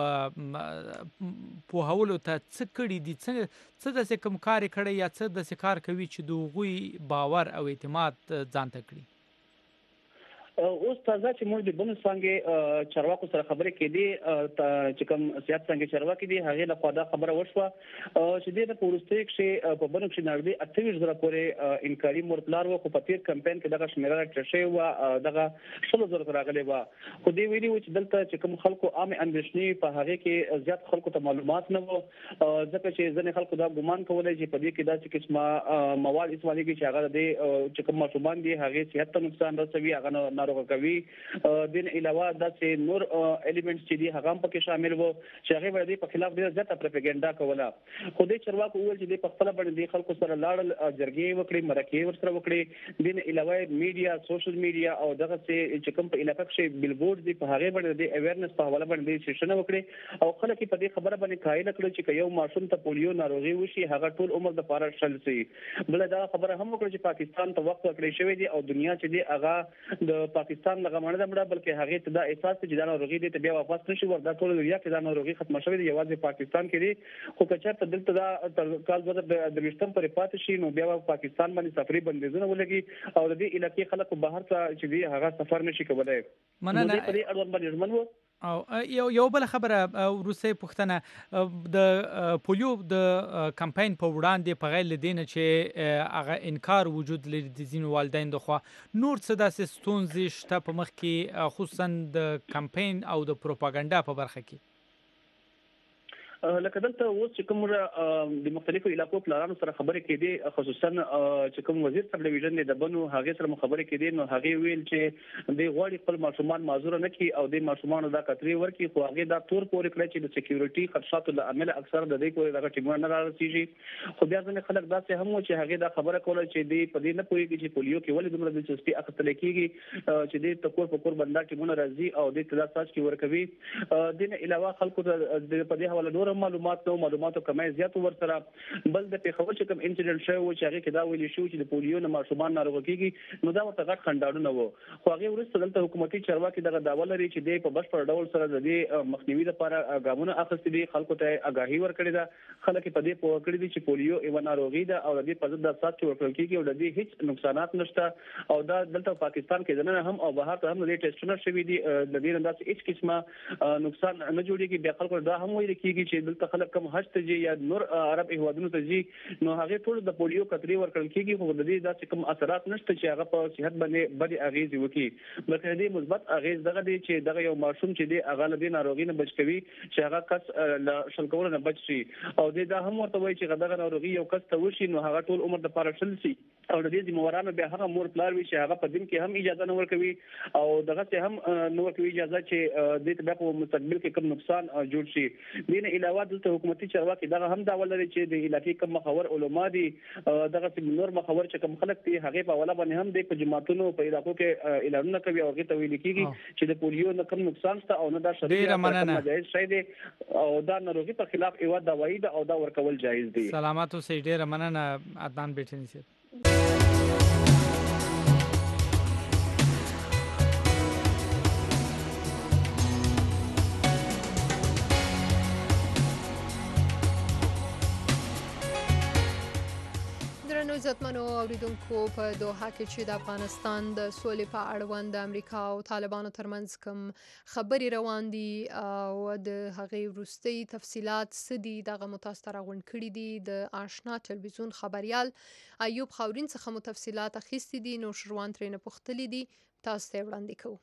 S20: پوهولو ته څه کړي دي، څه داسې کوم کار یې کړی یا څه داسې کار کوي چې د هغوی باور او اعتماد ځان ته کړي؟
S19: اوس تازه چې موږ د بنو څانګې چارواکو سره خبرې کېدې چې کوم سیاست څانګې چارواکي دي هغې لخوا دا خبره وشوه چې دې د په وروستیو کښې په بنو کښې نږدې اته ویشت زره پورې انکاري مور پلار وو، خو په تېر کمپین کې دغه شمېره راټیټه شوې وه، دغه شلو زرو ته راغلې وه. خو دې ویلي وو چې دلته چې کوم خلکو عامې اندېښنې په هغې کې زیات خلکو ته معلومات نه وو، ځکه چې ځینې خلکو دا ګمان کولی چې په دې کې داسې قسمه مواد استعمالېږي چې هغه د دې چې کوم ماشومان دي هغې صحت ته نقصان رسوي، هغه ناروغه کوي. دین علاوه داسې نور الیمنټس چې دي هغه هم پکې شامل وو چې هغې به د دې په خلاف ډېره زیاته پروپاګنډا کوله. خو دې چارواکو وویل چې دې په خپله باندې دې خلکو سره لاړل، جرګې وکړې، مرکې ورسره وکړې. دین علاوه میډیا، سوشل میډیا او دغسې چې کوم په علاقه کښې بلبورډ دي په هغې باندې د اویرنس په حواله باندې دې سیشنه وکړې او خلک یې په دې خبره باندې قایل کړل چې که یو ماشوم ته پولیو ناروغي وشي هغه ټول عمر دپاره شل شي. بله دا خبره هم وکړه چې پاکستان ته وخت ورکړی شوی دی او دنیا چې دی هغه د پاکستان دغه مڼه ده مړه، بلکې هغې ته دا احساس دی چې دا ناروغي دی ته بیا واپس نه شي ور، دا ټوله دنیا کې دا ناروغي ختمه شوې ده، یوازې پاکستان کې دی. خو که چېرته دلته دا تر کال دوه زره درویشتم پورې پاتې شي نو بیا به پاکستان باندې سفري بندیزونه ولګي او د دې علاقې خلکو بهر ته چې دی هغه سفر نه شي کولی. نو دوی په دې اړوند باندې ژمن وو.
S20: او یو یو بل خبره وروستۍ پوښتنه، د پولیو د کمپاین په وړاندې په غیر له دې نه چې هغه انکار وجود لري د ځینو والدینو لخوا، نور څه داسې ستونزې شته په مخ کې خصوصا د کمپاین او د پروپاګنډا په برخه کې؟
S19: لکه دلته اوس چې کوم د مختلفو علاقو پلانانو سره خبرې کېدې، خصوصا چې کوم وزیر سب ډیویژن دی د بنو هغې سره مو خبرې کېدې، نو هغې ویل چې دوی غواړي خپل ماشومان معذوره نه کړي او دوی ماشومانو دا کترې ورکړي، خو هغې دا تور پورې کړی چې د سکیورټي خدشاتو له امله اکثر د دوی پورې دغه ټیمونه نه رارسېږي. خو بیا ځینې خلک داسې هم وو چې هغې دا خبره کوله چې دوی په دې نه پوهېږي چې پولیو کې ولې دومره دلچسپي اخیستلی کېږي چې دوی ته کور په کور بندا ټیمونه راځي او دوی ته دا څاڅکي ورکوي. دې نه علاوه خلکو ته په دې حواله نور معلومات نو معلوماتو کمی زیات ورسره. بل د پیښور چې کوم انسیډنټ شوی و چې هغې کې دا ویلي شو چې د پولیو نه ماشومان ناروغه کېږي، نو دا ورته غټ خنډاړونه وو. خو هغې وروسته دلته حکومتي چارواکي دغه دعوه لري چې دی په بشپړ ډول سره د دې مخنیوي لپاره ګامونه اخیستي دي، خلکو ته اګاهي ورکړې ده، خلک په دې پوه کړي دي چې پولیو یوه ناروغي ده او د دې په ضد دا څاڅکي ورکړل کېږي او د دې هېڅ نقصانات نشته او دا دلته پاکستان کې دننه هم او بهر ته هم د دې ټیسټونه شوي دي، د دې نه داسې هېڅ قسمه نقصان نه جوړېږي. بیا خلکو دا هم ویل کېږي چې دلته خلک کم حج ته ځي یا نور عرب هیوادونو ته ځي نو هغې ټول د پولیو کترې ورکړل کېږي، خو د دې داسې کوم اثرات نشته چې هغه په صحت باندې بدې اغېزې وکړي، بلکې د دې مثبت اغېز دغه دی چې دغه یو ماشوم چې دی هغه له دې ناروغي نه بچ کوي چې هغه کس له شل کولو نه بچ شي او دې دا هم ورته وایي چې دغه ناروغي یو کس ته وشي نو هغه ټول عمر دپاره شل شي او د دې ذمهوارانو بیا هغه مور پلار وي چې هغه په دین کې هم اجازه نه ورکوي او دغسې هم نه ورکوي اجازه چې دې ته بیا په مستقبل کې کوم نقصان جوړ شي. دې نه علاوه دلته حکومتي چارواکي دغه هم دعوه لري چې د علاقې کوم مخور علما دي، دغسې نور مخور چې کوم خلک دي هغې په حواله باندې هم دی په جماعتونو په علاقو کې اعلانونه کوي او هغې ته ویلي کېږي چې د پولیو نه کوم نقصان شته او نه دا شرعي ناجایز شی دی او دا ناروغي په خلاف یوه دوایي ده او دا ورکول جایز دی.
S20: سلامت اوسئ، ډېره مننه عدنان بیټني صاحب.
S1: درنو عزتمنو اوریدونکو، په دوحه کې چې د افغانستان د سولې په اړوند د امریکا او طالبانو ترمنځ کوم خبرې روان دي او د هغې وروستۍ تفصیلات څه دي دغه مو تاسو ته راغونډ کړي دي. د آشنا تلویزیون خبریال ایوب خاورین څخه مو تفصیلات اخیستي دي، نو شروان ترېنه پوښتلي دي، تاسو ته یې وړاندې کوو.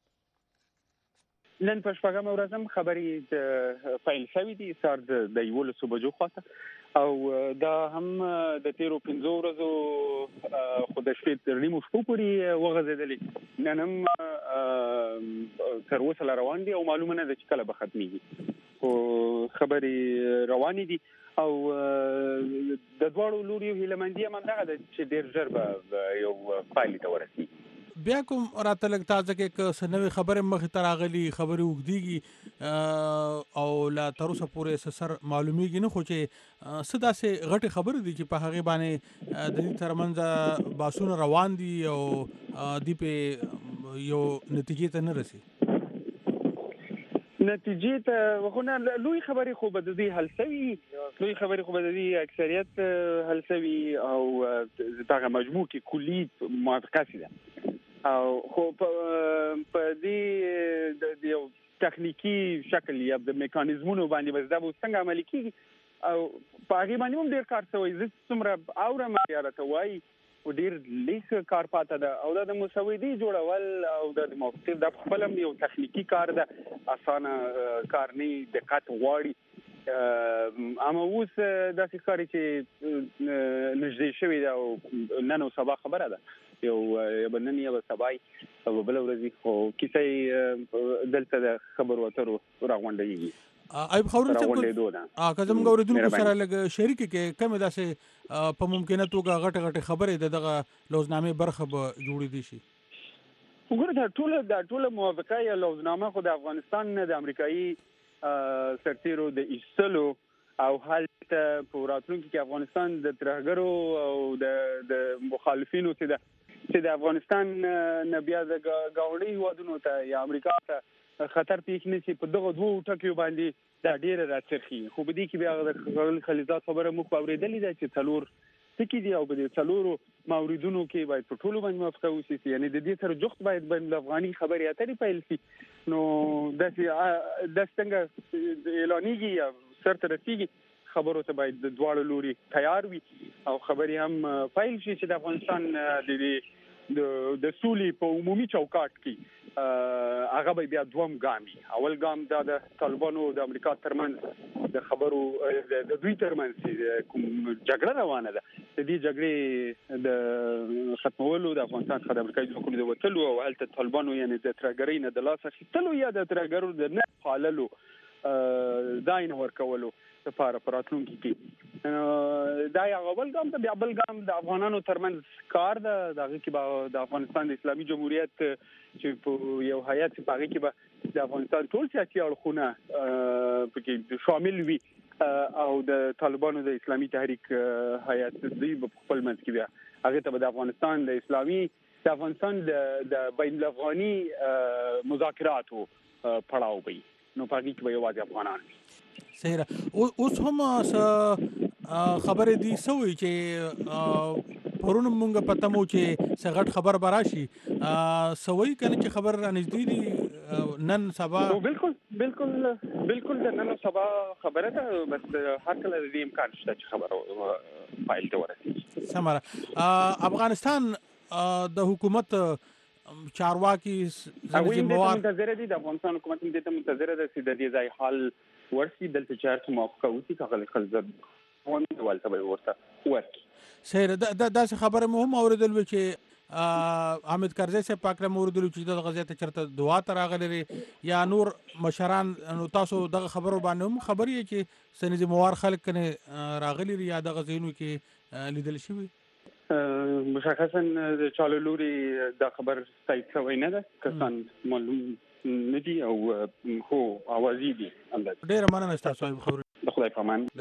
S21: نن په شپږمه ورځ هم خبرې پیل شوي دي سهار د یولسو بجو خواته او دا هم د تیرو پنځو ورځو خو د شپې تر نیمو شپو پورې وغځېدلې، نن هم تر اوسه لا روان دي او معلومه نه ده چې کله به ختمیږي، خو خبرې روانې دي او د دواړو لوریو هیلهمندي هم همدغه ده چې ډېر ژر به یو پایلې ته ورسېږي.
S22: بیا کوم راته لږ تازه کې که څه نوې خبرې مخې ته راغلي، خبرې اوږدېږي
S4: او لا تر اوسه پورې سر معلومیږي نه، خو چې څه داسې غټې خبرې دي چې په هغې باندې د دې ترمنځ بحثونه روان دي او دوی پې یو نتیجې ته نه رسي.
S21: نتیجې ته خو نه لوی خبرې خو به د دې حل سوي، لوی خبرې خو به د دې اکثریت حل سوي او دغه مجموع کې کلي موافقه ده او خو په دې د یو تخنیکی شکل یا د میکانیزمونو باندې بس دا به څنګه عملي کیږي او په هغې باندې هم ډېر کار شوی. زه څومره اورم یا راته وایي ډېر لیک کار پاته ده او دا د مسودې جوړول او د موافقې دا خپل هم یو تخنیکی کار ده، اسانه کار نه، دقت غواړي. اما اوس داسې ښکاري چې نږدې شوې ده او نن او سبا خبره ده، یو به نن یا به سبا او بله ورځ خو کیسه یې دلته د خبرو اترو راغونډېږي.
S4: ایب خبرونه څنګه که زموږ اورېدونکو سره لږ شریک کې کومې داسې په ممکنه توګه غټې غټې خبرې د دغه لوزنامې برخه به جوړېدی شي؟
S21: وګوره دا ټوله دا ټوله موافقه یا لوزنامه خو د افغانستان نه د امریکایي سرتیرو د ایستلو او هلته په راتلونکي کې افغانستان د ترهګرو او د د مخالفینو چې د چې د افغانستان نه بیا د ګاونډي هیوادونو ته یا امریکا ته خطر پیښ نشي، په دغه دوو ټکیو باندې دا ډېره راڅرخي. خو په دې کې بیا د خلیزات خبره موږ اورېدلې ده چې څلور ټکي دي او په دې څلورو موردونو کې باید په ټولو باندې موافقه وشي، یعنې د دې سره جفت باید بین الافغاني خبرې اترې پیل شي. نو داسې داسې څنګه اعلانېږي یا سرته رسېږي، خبرو ته باید د دواړو لوري تیار وي او خبرې هم پیل شي چې د افغانستان د د سولې په عمومي چوکاټ کې هغه به بیا دوم ګام وي. اول ګام دا د طالبانو او د امریکا ترمنځ د خبرو د دوی ترمنځ کوم جګړه روانه ده، د دې جګړې د ختمولو د افغانستان څخه د امریکایي ځواکونو د وتلو او هلته طالبانو یعنې د ترهګرۍ نه د لاس اخیستلو یا د ترهګرو د نه پاللو ځای نه ورکولو لپاره په راتلونکي کې دا یو اول ګام ده. بیا بل ګام د افغانانو ترمنځ کار ده، د هغې کې به د افغانستان د اسلامي جمهوریت چې په یو هیات په هغې کې به د افغانستان ټول سیاسي اړخونه پکې شامل وي او د طالبانو د اسلامي تحریک هیات دوی به په خپل منځ کې بیا هغې ته به د افغانستان د اسلامي د افغانستان د بین الافغاني مذاکراتو پړاو وي، نو په هغې کې به یوازې افغانان وي.
S4: صحیح ده. اوس هم خبرې دي سوي چې پرون مونږ پته مو چې څه غټ خبر به راشي سوي که نه چې خبر رانږدې دي نن سبا؟
S21: بالکل بالکل بالکل د نن سبا خبره ده، بس هر کله د دې امکان شته چې خبره پایل ته ورسېږي.
S4: سمه ده. افغانستان د حکومت چارواکي
S21: هغوی هم دې ته منتظره دي، د افغانستان حکومت هم دې ته منتظره ده چې د دې ځای حال ورسي، دلته چې هر څه موافقه وشي ښاغلی خلزر والته به یې ورته ورکړي.
S4: صحیح ده. داسې خبره مو هم اورېدل وي چې حامد کرزي صاحب په هکله مو اورېدلي چې دغه ځای ته چېرته دعا ته راغلی دی یا نور مشران، نو تاسو دغه خبرو باندې هم خبر یې چې څه نظموار خلک کنې راغلي دي یا دغه ځایونو کې لیدل شوي؟
S21: مشخصا د چا له لورې دا خبر تایید شوی نه ده، کسان معلوم نه دي او خو اوازې دي.
S4: ډېره مننه ستاسو خبرې.
S21: د خدای په امان.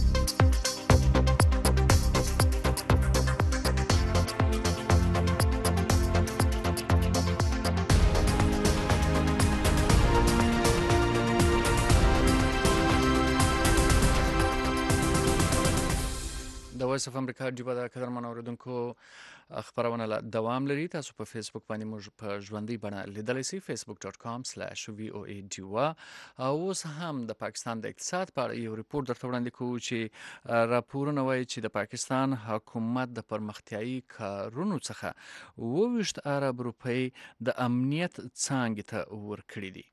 S2: د وایس اف امریکا جیبه د قدرمن اوریدونکو خبرونه لا دوام لري. تاسو په فیسبوک باندې موږ په ژوندۍ بڼه لیدلی سئ facebook dot com slash v o a ډیوا. اوس هم د پاکستان د اقتصاد په اړه یو ریپورت درته وړاندې کوو چې راپورونه وایي چې د پاکستان حکومت د پرمختیایي کارونو څخه اوه ویشت ارب روپۍ د امنیت څانګې ته ورکړي دي.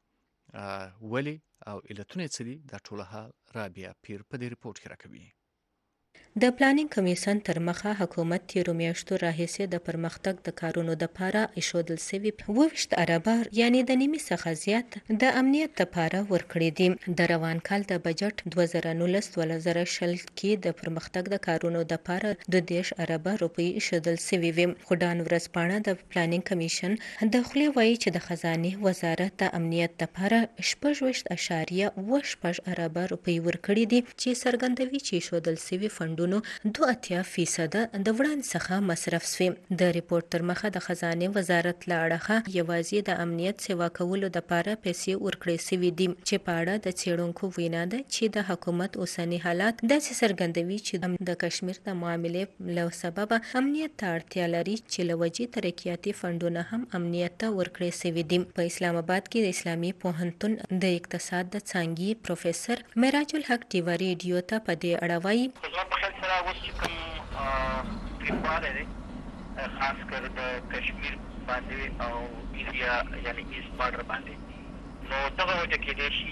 S2: ولې او علتونه یې څه دي؟ دا ټوله حال رابعه پیر په دې ریپورت کې راکوي.
S5: د پلانینګ کمیشن تر مخه حکومت تیرو میاشتو راهیسې د پرمختګ د کارونو دپاره ایښودل سوي اوویشت اربه یعنی د نیمې څخه زیات د امنیت دپاره ورکړي دي. د روان کال د بجټ دوه زره نولس دوه زره شل کې د پرمختګ د کارونو دپاره د دیش اربه روپۍ ایښودل سوي وي. خو ډان ورځپاڼه د پلانینګ کمیشن د خولې وایي چې د خزانې وزارت د امنیت دپاره شپږ ویشت اشاریه اوه شپږ اربه روپۍ ورکړي دي چې څرګندوي چې ایښودل سوي فنډونو دوه اتیا فیصده د وړاندې څخه مصرف سوي. د ریپورت تر مخه د خزانې وزارت له اړخه یوازې د امنیت سیوا کولو دپاره پیسې ورکړې سوي دي چې په اړه د څېړونکو وینا ده چې د حکومت اوسني حالات داسې څرګندوي چې د کشمیر د معاملې له سببه امنیت ته اړتیا لري چې له وجې ترقیاتي فنډونه هم امنیت ته ورکړې سوي دي. په اسلام آباد کې د اسلامي پوهنتون د اقتصاد د څانګې پروفیسر معراج الحق ټیوا ریډیو ته په دې اړه وایي
S22: سره اوس چې کوم تریخوالی دی خاص کر د کشمیر باندې او ایریا یعنی ایست بارډر باندې نو دغه وجه کېدای شي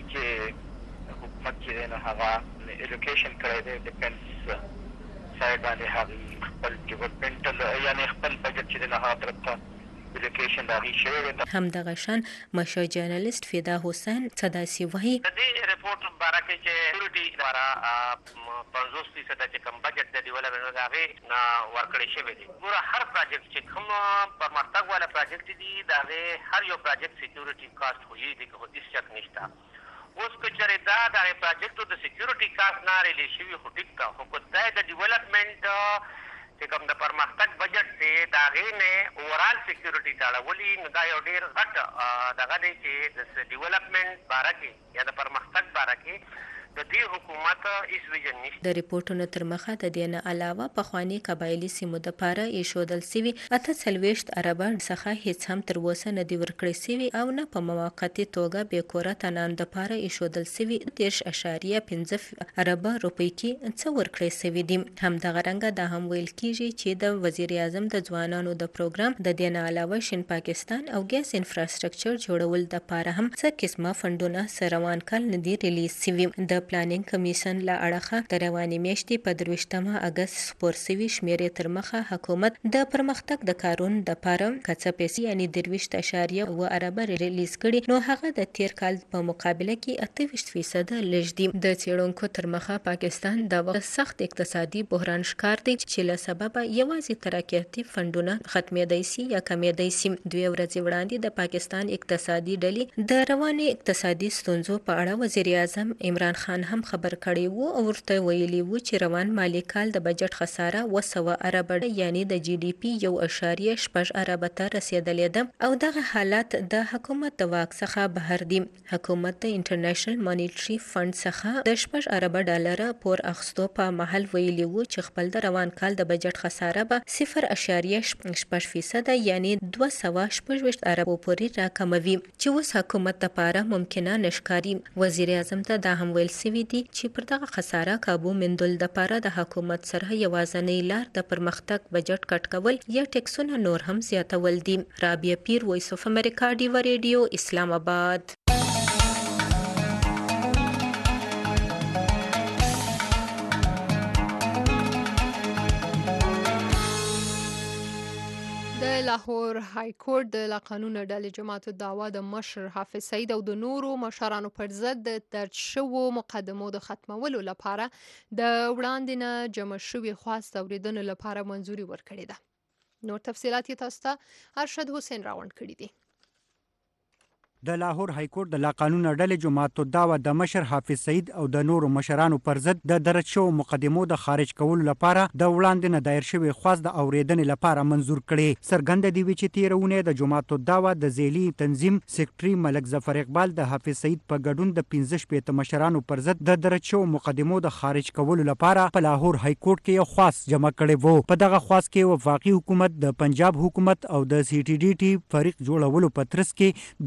S22: چې حکومت چې دی نو هغه الوکیشن کړی دی ډیفنس سایډ باندې هغې خپل ډیولپمنټل یعنی خپل بجټ چې دی نو هغه طرف ته الوکیشن د هغې شوی دی.
S5: همدغه شان مشهور جرنالست فدا حسین څه داسې وایي
S22: د دې رپورټ باره کې چې سکیورټي لپاره پنځوس فیصده چې کوم بجټ د ډیولپمنټ د هغې نه ورکړی شوی دی. ګوره هر پراجکټ چې کوم پرمختګ والا پراجکټ دي د هغې هر یو پراجکټ سکیورټي کاسټ خو یې دی که خو هېڅ شک نشته. اوس که چېرې دا د هغې پراجکټو د سکیورټي کاسټ نه ریلیز شوي خو ټیک ده خو که دا د ډیولپمنټ چې کوم د پرمختګ بجټ دی د هغې نه اوورال سکیورټي ته اړولي نو دا یو ډېر غټ دغه دی چې د ډیولپمنټ باره کې یا د پرمختګ باره کې د دې حکومت هیڅ ویژن نشته.
S5: د ریپورټونو تر مخه د دې نه علاوه پخواني قبایلي سیمو دپاره ایښودل سوي اته څلوېښت اربه څخه هېڅ هم تر اوسه نه دي ورکړی سوي او نه په موقتي توګه بېکوره تنان دپاره ایښودل سوي دېرش اشاریه پنځه اربه روپۍ کې څه ورکړی سوي دي. همدغه رنګه دا هم ویل کېږي چې د وزیر اعظم د ځوانانو د پروګرام د دې نه علاوه شین پاکستان او ګیس انفراسټرکچر جوړول دپاره هم څه قسمه فنډونه څه روان کال نه دي ریلیز سوي. د پلانینګ کمیشن له اړخه د روانې میاشتې په درویشتمه اګست خپور سوي شمېرې تر مخه حکومت د پرمختګ د کارونو دپاره که څه پیسې یعنې درویشت اشاریه اوه اربه ریلیز کړي نو هغه د تیر کال په مقابله کې اته ویشت فیصده لږ دي. د څېړونکو تر مخه پاکستان د وخت سخت اقتصادي بحران ښکار دی چې له سببه یوازې ترقیاتي فنډونه ختمېدی سي یا کمېدی سي. دوې ورځې وړاندې د پاکستان اقتصادي ډلې د روانې اقتصادي ستونزو په اړه وزیر اعظم عمران خان هم خبر کړی وو او ورته ویلي وو چې روان مالي کال د بجټ خساره اوه سوه اربه یعنی د جی ډي پي یو اشاریه شپږ اربه ته رسېدلې ده او دغه حالات د حکومت د واک څخه بهر دي. حکومت د انټرنیشنل مانیټري فنډ څخه د شپږ اربه ډالره پور اخیستو په مهال ویلي وو چې خپل د روان کال د بجټ خساره به صفر اشاریه شپږ فیصده یعنی دوه سوه شپږ ویشت اربو پورې راکموي چې اوس حکومت دپاره ممکنه نه ښکاري. وزیر اعظم ته دا هم ویل سوي دي چې پر دغه خساره کابو مندل دپاره د حکومت سره یوازینۍ لار د پرمختګ بجټ کټ کول یا ټیکسونه نور هم زیاتول دي. رابعه پیر، وایس اف امریکا، ډیوا ریډیو، اسلام آباد.
S1: د لاهور های کورټ د لاقانونه ډلې جماعت الدعوا د مشر حافظ سعید او د نورو مشرانو پر ضد د درج شوو مقدمو د ختمولو لپاره د وړاندې نه جمع شوي خواست اورېدنې لپاره منظوري ورکړې ده. نور تفصیلات یې تاسو ته ارشد حسین راوړاندې کړي دي.
S23: د لاهور های کورټ د لاقانونه ډلې جماعت الدعوا د مشر حافظ سعید او د نورو مشرانو پر ضد د درج شوو مقدمو د خارج کولو لپاره د وړاندې نه دایر شوی خواست د اورېدنې لپاره منظور کړي. څرګنده دی چې تېره اونۍ د جماعت الدعوا د ذیلي تنظیم سکرټري ملک ظفر اقبال د حافظ سعید په ګډون د پنځه شپېته مشرانو پر ضد د درج شوو مقدمو د خارج کولو لپاره په لاهور های کورټ کې یو خواست جمع کړی وو. په دغه خواست کې وفاقي حکومت، د پنجاب حکومت او د سی ټي ډي ټي فریق جوړولو په ترڅ کې دریځ خپل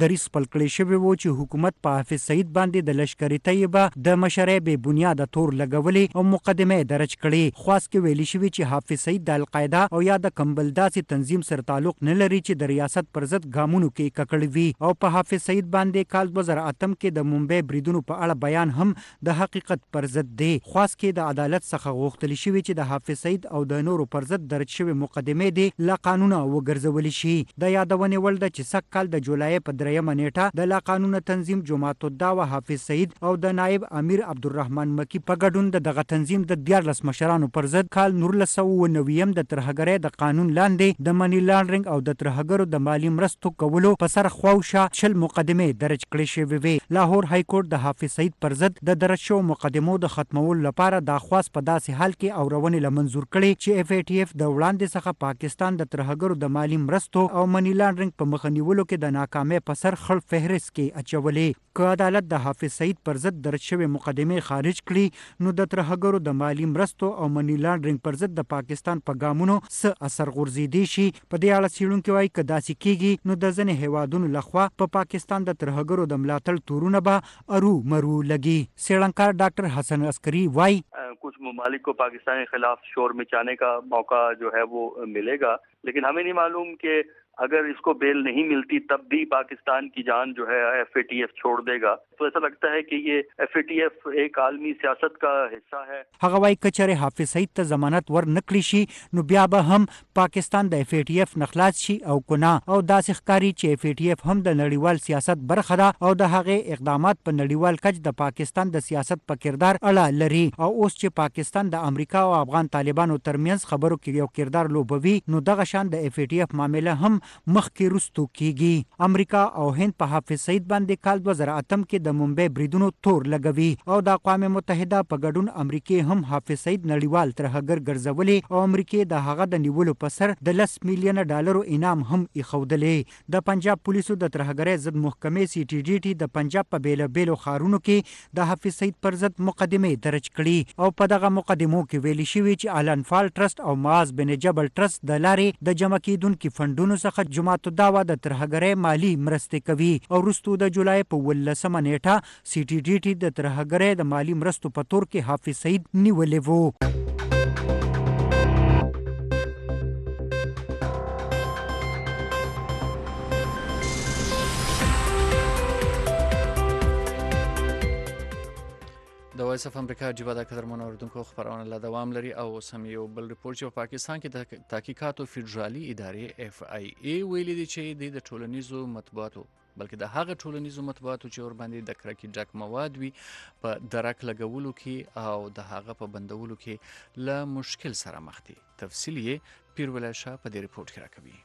S23: کړی شوی و چې حکومت په حافظ سعید باندې د لشکري طیبه د مشرۍ بې بنیاده تور لګولې او مقدمه درج کړي. خواست کې ویلي شوی چې حافظ سعید د القاعده او یا د کمبل داسې تنظیم سره تعلق نه لري چې د ریاست پر ضد ګامونو کې ککړ وي. او په حافظ سعید باندې کال دوه زره اتم کې د ممبئی بریدونو په اړه بیان هم د حقیقت پر ضد دی. خواست کې د عدالت څخه غوښتل شوی چې د حافظ سعید او د نورو پر ضد درج شوی مقدمه دی لا قانونه وګرځول شي. د یادونې وړ ده چې سږ کال د جولای په دریمه نیټه د لا قانونه تنظیم جماعت الدعوه حافظ سعید او د نائب امیر عبدالرحمن مکی په ګډون د دغه تنظیم د دیارلس مشرانو پر ضد کال نولس سوه اوه نوي د ترهګرۍ د قانون لاندې د منی لانډرینګ او د ترهګرو د مالی مرستو کولو په سر خواوشا شل مقدمه درج کړې شوې وې. لاهور های کورټ د حافظ سعید پر ضد د درج شوو مقدمو د ختمولو لپاره د خواست په داسې حال کې اورونې له منظور کړي چې اف ای ټی اف د وړاندې څخه پاکستان د ترهګرو د مالی مرستو او منی لانډرینګ په مخه نیولو کې د ناکامۍ په سر خړ فهرست کې اچولې. که عدالت د حافظ سعید پر ضد درج شوې مقدمې خارج کړي نو د ترهګرو د مالی مرستو او منی لانډرینګ پر ضد د پاکستان په ګامونو څه اثر غورځېدی شي. په دې اړه څېړونکي وایي که داسې کېږي نو د ځینې هیوادونو لخوا په پاکستان د ترهګرو د ملاتړ تورونه به ارو مرو لګي. څېړنکار ډاکټر حسن عسکری وایي
S3: कुछ ममालिक को पाकिस्तान के खिलाफ शोर मचाने का मौका जो है वो मिलेगा, लेकिन हमें नहीं मालूम कि अगर इसको बेल नहीं मिलती तब भी पाकिस्तान की जान जो है एफ ए टी एफ छोड़ देगा. तो ऐसा लगता है कि ये एफ ए टी एफ एक आलमी सियासत का हिस्सा है.
S23: هغه وايي کچره حافظ سعید ته ضمانت ور نکړي شي نو بیا به هم پاکستان د اف ای ټی اف نخلاص شي او کنا او داسې ښکاری چې اف ای ټی اف هم د نړیوال سیاست برخه ده او د هغه اقدامات په نړیوال کچ د پاکستان د سیاست په کردار اړه لري. او اوس چې پاکستان د امریکا او افغان طالبانو ترمنځ خبرو کې یو کردار لوبوي نو دغه شان د اف ای ټی اف معاملې هم مخکې رستو کیږي. امریکا او هند په حافظ سعید باندې کال دوه زره اتم کې د ممبئی بریدونو تور لګوي او د اقوام متحده په ګډون امریکای هم حافظ سعید نړیوال ترهګر ګرځولې او امریکای د هغه د نیولو په سر د لس میلیونه ډالرو انعام هم ایښودلې. د پنجاب پولیسو د ترهګرۍ ضد محکمې سی ټی ډي ټي د پنجاب په بیل بیلو ښارونو کې د حافظ سعید پر ضد مقدمه درج کړي او په دغه مقدمو کې ویلي شوی چې الانفال ټرست او معاذ بن جبل ټرست د لارې د جمع کیدونکو فندونو څخه جماعت الدعوه د ترهګرۍ مالی مرستې کوي او وروسته د جولای په ولسمه نیټه سی ټی ډي ټي د ترهګرۍ د مالی مرستو په تور کې حافظ سعید نیولې وو.
S2: د وایس اف امریکا جیبه د قدرمنو اوریدونکو خبرونه لا دوام لري او سم یو بل ریپورت چې په پاکستان کې د تحقیقاتو فدرالي ادارې اف آی ای ویلي دي چې د ټولنیزو مطبوعاتو بلکې د هغه ټولنیزو مطبوعاتو چې ور باندې د کرکې ډک مواد وي په درک لګولو کې او د هغه په بندولو کې له مشکل سره مخ دي. تفصیل یې پیرولای شاه په دې ریپورت کې راکوي.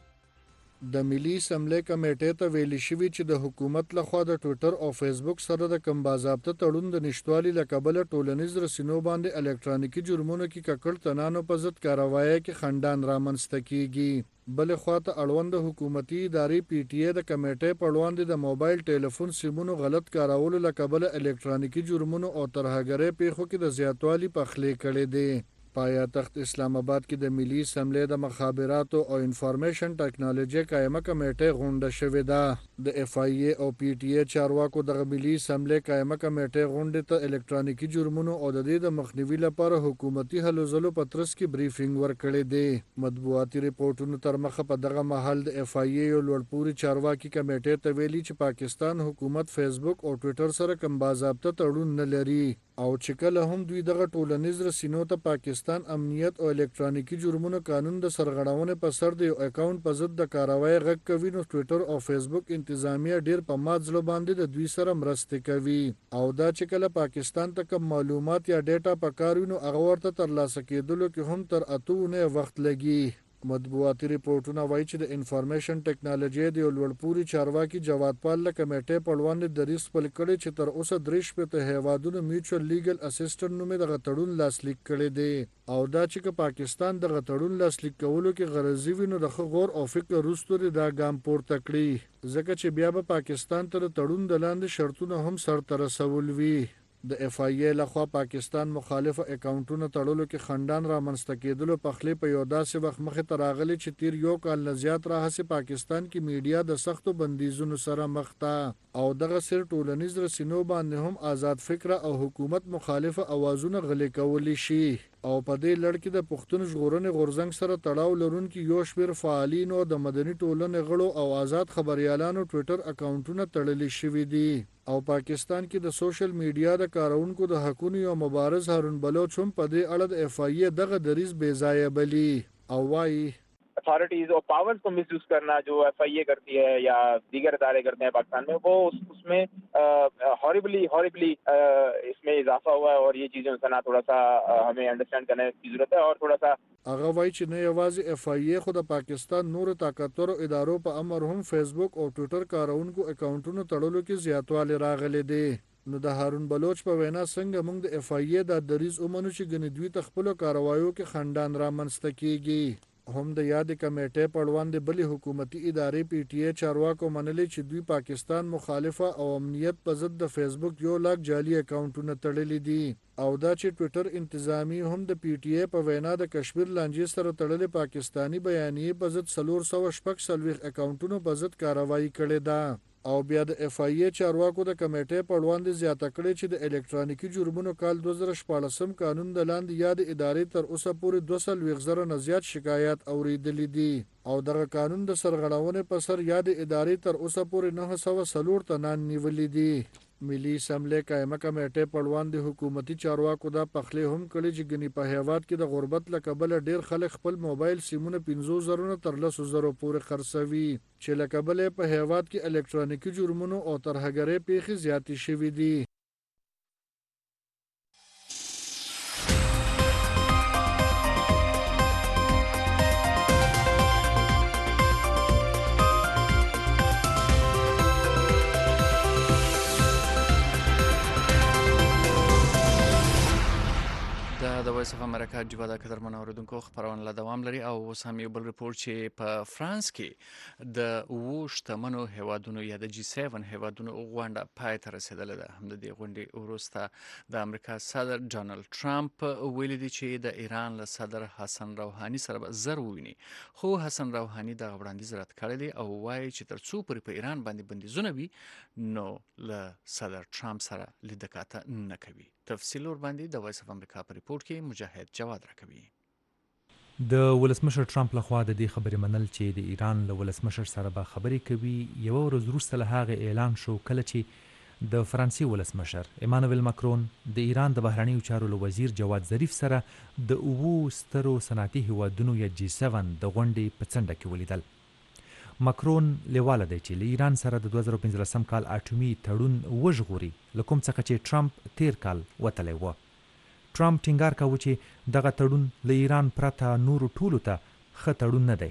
S6: د ملي اسمبلی کمیټې ته ویلي شوي چې د حکومت لخوا د ټویټر او فیسبوک سره د کم باضابطه تړون د نشټوالي له کبله ټولنیز رسنیو باندې الکترونیکي جرمونو کې ککړ تنانو په ضد کاروایۍ کې خنډان رامنځته کیږي. بلې خواته اړوند حکومتي ادارې پی ټي ای د کمیټې په وړاندې د موبایل ټلیفون سیمونو غلط کارولو له کبله الکترونیکي جرمونو او ترهګرۍ پیښو کې د زیاتوالي پخلی کړی دی. پایتخت اسلام آباد کې د ملي اسمبلی د مخابراتو او انفارمیشن ټیکنالوژي قائمه کمیټه غونډه شوې ده. د اف آی ای او پی ټي ای چارواکو د ملي اسمبلی قائمه کمیټه غونډه ته الکترونیکي جرمونو او د دې د مخنیوي لپاره حکومتي هلو ځلو په ترڅ کې بریفینګ ورکړی دی. مطبوعاتي ریپورتونو تر مخه په دغه مهال د اف آی ای او لوړپوړي چارواکي کمیټې ته ویلي چې پاکستان حکومت فیسبوک او ټویټر سره کوم باضابطه تړون نه لري او چې کله هم دوی دغه ټولنیز رسنیو ته پاکستان امنیت او الکترونیکي جرمونو قانون د سرغړونې په سر د یو اکاونټ په ضد د کاروایی غږ کوي نو ټویټر او فیسبوک انتظامیه ډیر په مات زړه باندې د دوی سره مرسته کوي او دا چې کله پاکستان ته کوم معلومات یا ډیټا پکار وي نو هغه ورته ترلاسه کېدلو کې هم تر اتونه وخت لګي. مطبوعاتي ریپورتونه وایي چې د انفارمیشن ټیکنالوژي د لوړپوړي چارواکي جواد پال له کمیټې په وړاندې دریځ خپل کړی چې تر اوسه درې شپېته هیوادونو میوچوال لیګل اسسټنټ نومې دغه تړون لاسلیک کړی دی او دا چې پاکستان دغه تړون لاسلیک کولو کې غرضي وي نو د غور او فکر وروسته دا ګام پورته کړي ځکه چې بیا به پاکستان ته تړون د لاندې شرطونه هم سرته رسول وي. د اف آی ای لخوا پاکستان مخالفه اکاونټونو تړلو کې خندان را منځته کېدلو پخلی په یو داسې وخت مخې ته راغلی چې تیر یو کال نه زیات راهیسې پاکستان کې میډیا د سختو بندیزونو سره مخ ده او دغه سر ټولنیز رسنیو باندې هم آزاد فکره او حکومت مخالفه اوازونه غلي کولی شي او په دې لړ کې د پښتون ژغورنې غورځنګ سره تړاو لرونکي یو شمېر فعالینو د مدني ټولنې غړو او آزاد خبریالانو ټویټر اکاونټونه تړلي شوي دي او پاکستان کې د سوشل میډیا د کارونکو د حقونو یو مبارز هارون بلوچ هم په دې اړه د اف آی ای دغه دریځ بې ځایه بلي او وایي
S7: अथॉरिटीज और पावर्स को मिसयूज करना जो एफ आई ए करती है या दीगर इदारे करते हैं पाकिस्तान में, वो उस, उसमें हॉरिबली हॉरिबली इसमें इजाफा हुआ है और ये चीज़ें उसका ना थोड़ा सा हमें अंडरस्टैंड करने की ज़रूरत है और थोड़ा सा
S6: هغه وایي چې نه یوازې اف آی ای خو د پاکستان نور طاقتورو ادارو په امر هم فیسبوک او ټویټر کارونکو اکاونټونو تړلو کې زیاتوالی راغلی دی. نو د هارون بلوچ په وینا څنګه موږ د اف آی ای د دریځ ومنو چې ګنې دوی ته خپلو کاروایو کې خندان رامنځته کیږي. هم د یادې کمیټې په وړاندې بلې حکومتي ادارې پی ټي ای چارواکو منلي چې دوی پاکستان مخالفه او امنیت په ضد د فیسبوک یو لاک جعلي اکاونټونه تړلي دي او دا چې ټویټر انتظامی هم د پی ټي ای په وینا د کشمیر لانجې سره تړلې پاکستانی بیانیې په ضد څلور سوه شپږ څلوېښت اکاونټونو په ضد کاروایي کړې ده او بیا د اف آی ای چارواکو د کمیټې په وړاندې زیاته کړې چې د الکترونیکي جرمونو کال دوه زره شپاړسم قانون د لاندې یاد ادارې تر اوسه پورې دوه څلوېښت زره نه زیات شکایات اوریدلي دي او دغه قانون د سرغړونې په سر یاد ادارې تر اوسه پورې نهه سوه څلور تنان نیولي دي. ملي اسمبلې قایمه کمیټې په وړاندې حکومتي چارواکو دا پخلی هم کړی چې ګنې په هیواد کې د غربت له کبله ډیر خلک خپل موبایل سیمونه پنځو زرو نه تر لسو زرو پورې خرڅوي چې له کبله په هیواد کې الکترونیکي جرمونو او ترهګرۍ پیښې زیاتې شوي دي.
S2: د وایس اف امریکا جوبه د قدرمن اوریدونکو خبرونه له دوام لري او اوس هم یو بل ریپورت چې په فرانس کې د اوو شتمنو هیوادونو یا د جی سیون هیوادونو غونډه پای ته رسیدلې ده. هم د دې غونډې وروسته د امریکا صدر ډانلډ ټرمپ ویلي دی چې د ایران له صدر حسن روحاني سره به زر وویني خو حسن روحاني دغه وړاندیز رد کړی دی او وایي چې تر څو پورې په ایران باندې بندیزونه وي نو له صدر ټرمپ سره لیدکاته نه کوي. تفصیل ور باندې د وایس اف امریکا په ریپورت کې مجاهد جواد راکوي.
S8: د ولسمشر ټرمپ لخوا د دې خبرې منل چې د ایران له ولسمشر سره به خبرې کوي یو ورځ وروسته له هغه اعلان شو کله چې د فرانسې ولسمشر ایمانویل ماکرون د ایران د بهرنیو چارو له وزیر جواد ظریف سره د اوو سترو صنعتي هیوادونو یا جی سیون د غونډې په څنډه کې ولیدل. ماکرون لیواله دی چې له ایران سره د دوه زره پنځلسم کال اټومي تړون وژغوري له کوم څخه چې ټرمپ تیر کال وتلی و. ټرمپ ټینګار کاوه چې دغه تړون له ایران پرته نورو ټولو ته ښه تړون نه دی.